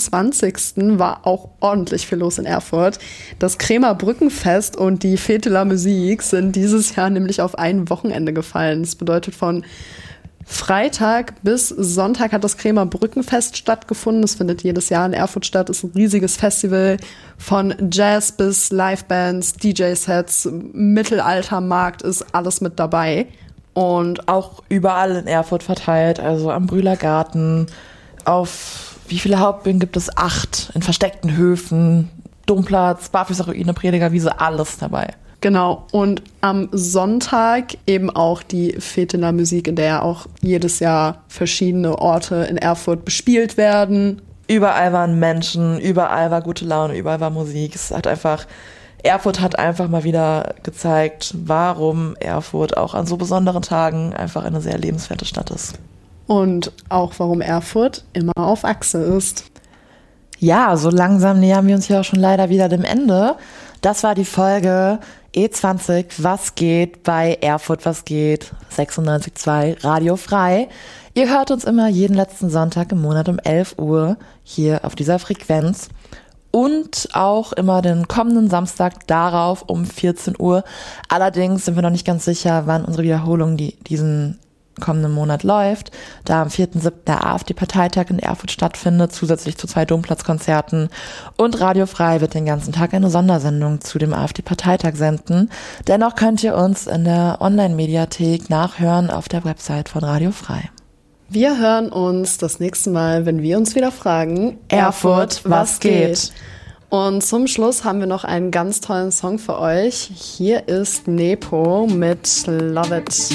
24. war auch ordentlich viel los in Erfurt. Das Kremer Brückenfest und die Fete la Musique sind dieses Jahr nämlich auf ein Wochenende gefallen. Das bedeutet, von Freitag bis Sonntag hat das Kremer Brückenfest stattgefunden. Das findet jedes Jahr in Erfurt statt. Ist ein riesiges Festival von Jazz bis Livebands, DJ-Sets, Mittelaltermarkt ist alles mit dabei. Und auch überall in Erfurt verteilt, also am Brühlergarten. Auf wie viele Hauptbühnen gibt es? 8. In versteckten Höfen, Domplatz, Barfüßer Ruine, Predigerwiese, alles dabei. Genau, und am Sonntag eben auch die Fete la Musique, in der ja auch jedes Jahr verschiedene Orte in Erfurt bespielt werden. Überall waren Menschen, überall war gute Laune, überall war Musik. Erfurt hat einfach mal wieder gezeigt, warum Erfurt auch an so besonderen Tagen einfach eine sehr lebenswerte Stadt ist. Und auch warum Erfurt immer auf Achse ist. Ja, so langsam nähern wir uns ja auch schon leider wieder dem Ende. Das war die Folge E20, was geht bei Erfurt, was geht, 96.2 Radio Frei. Ihr hört uns immer jeden letzten Sonntag im Monat um 11 Uhr hier auf dieser Frequenz und auch immer den kommenden Samstag darauf um 14 Uhr. Allerdings sind wir noch nicht ganz sicher, wann unsere Wiederholung diesen kommenden Monat läuft, da am 4.7. der AfD-Parteitag in Erfurt stattfindet, zusätzlich zu 2 Domplatzkonzerten. Und Radio Frei wird den ganzen Tag eine Sondersendung zu dem AfD-Parteitag senden. Dennoch könnt ihr uns in der Online-Mediathek nachhören auf der Website von Radio Frei. Wir hören uns das nächste Mal, wenn wir uns wieder fragen, Erfurt, was geht? Und zum Schluss haben wir noch einen ganz tollen Song für euch. Hier ist Nepo mit Love It.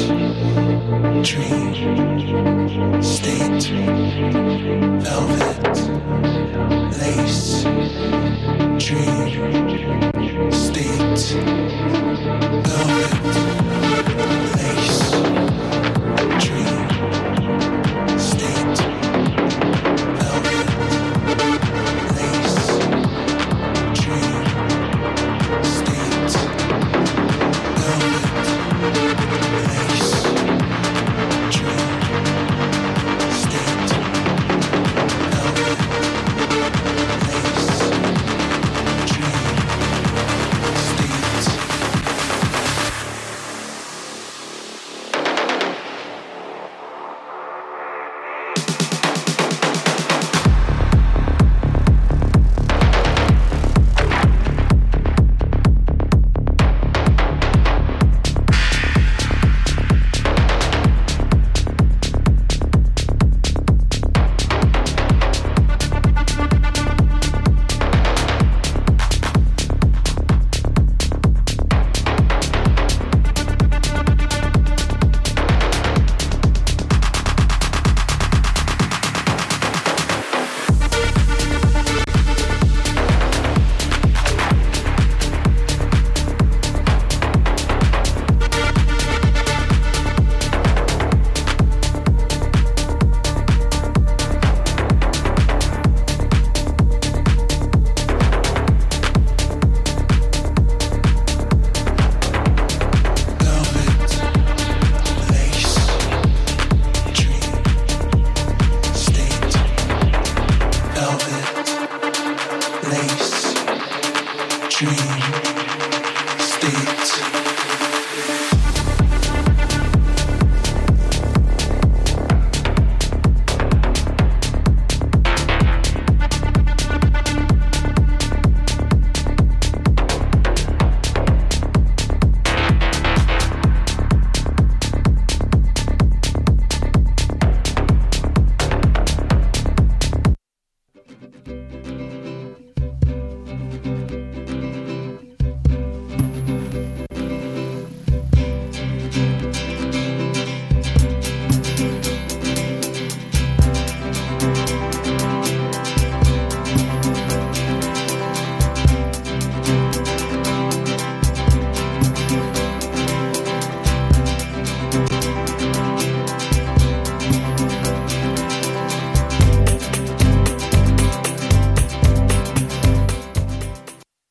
Dream, state, velvet. dream state.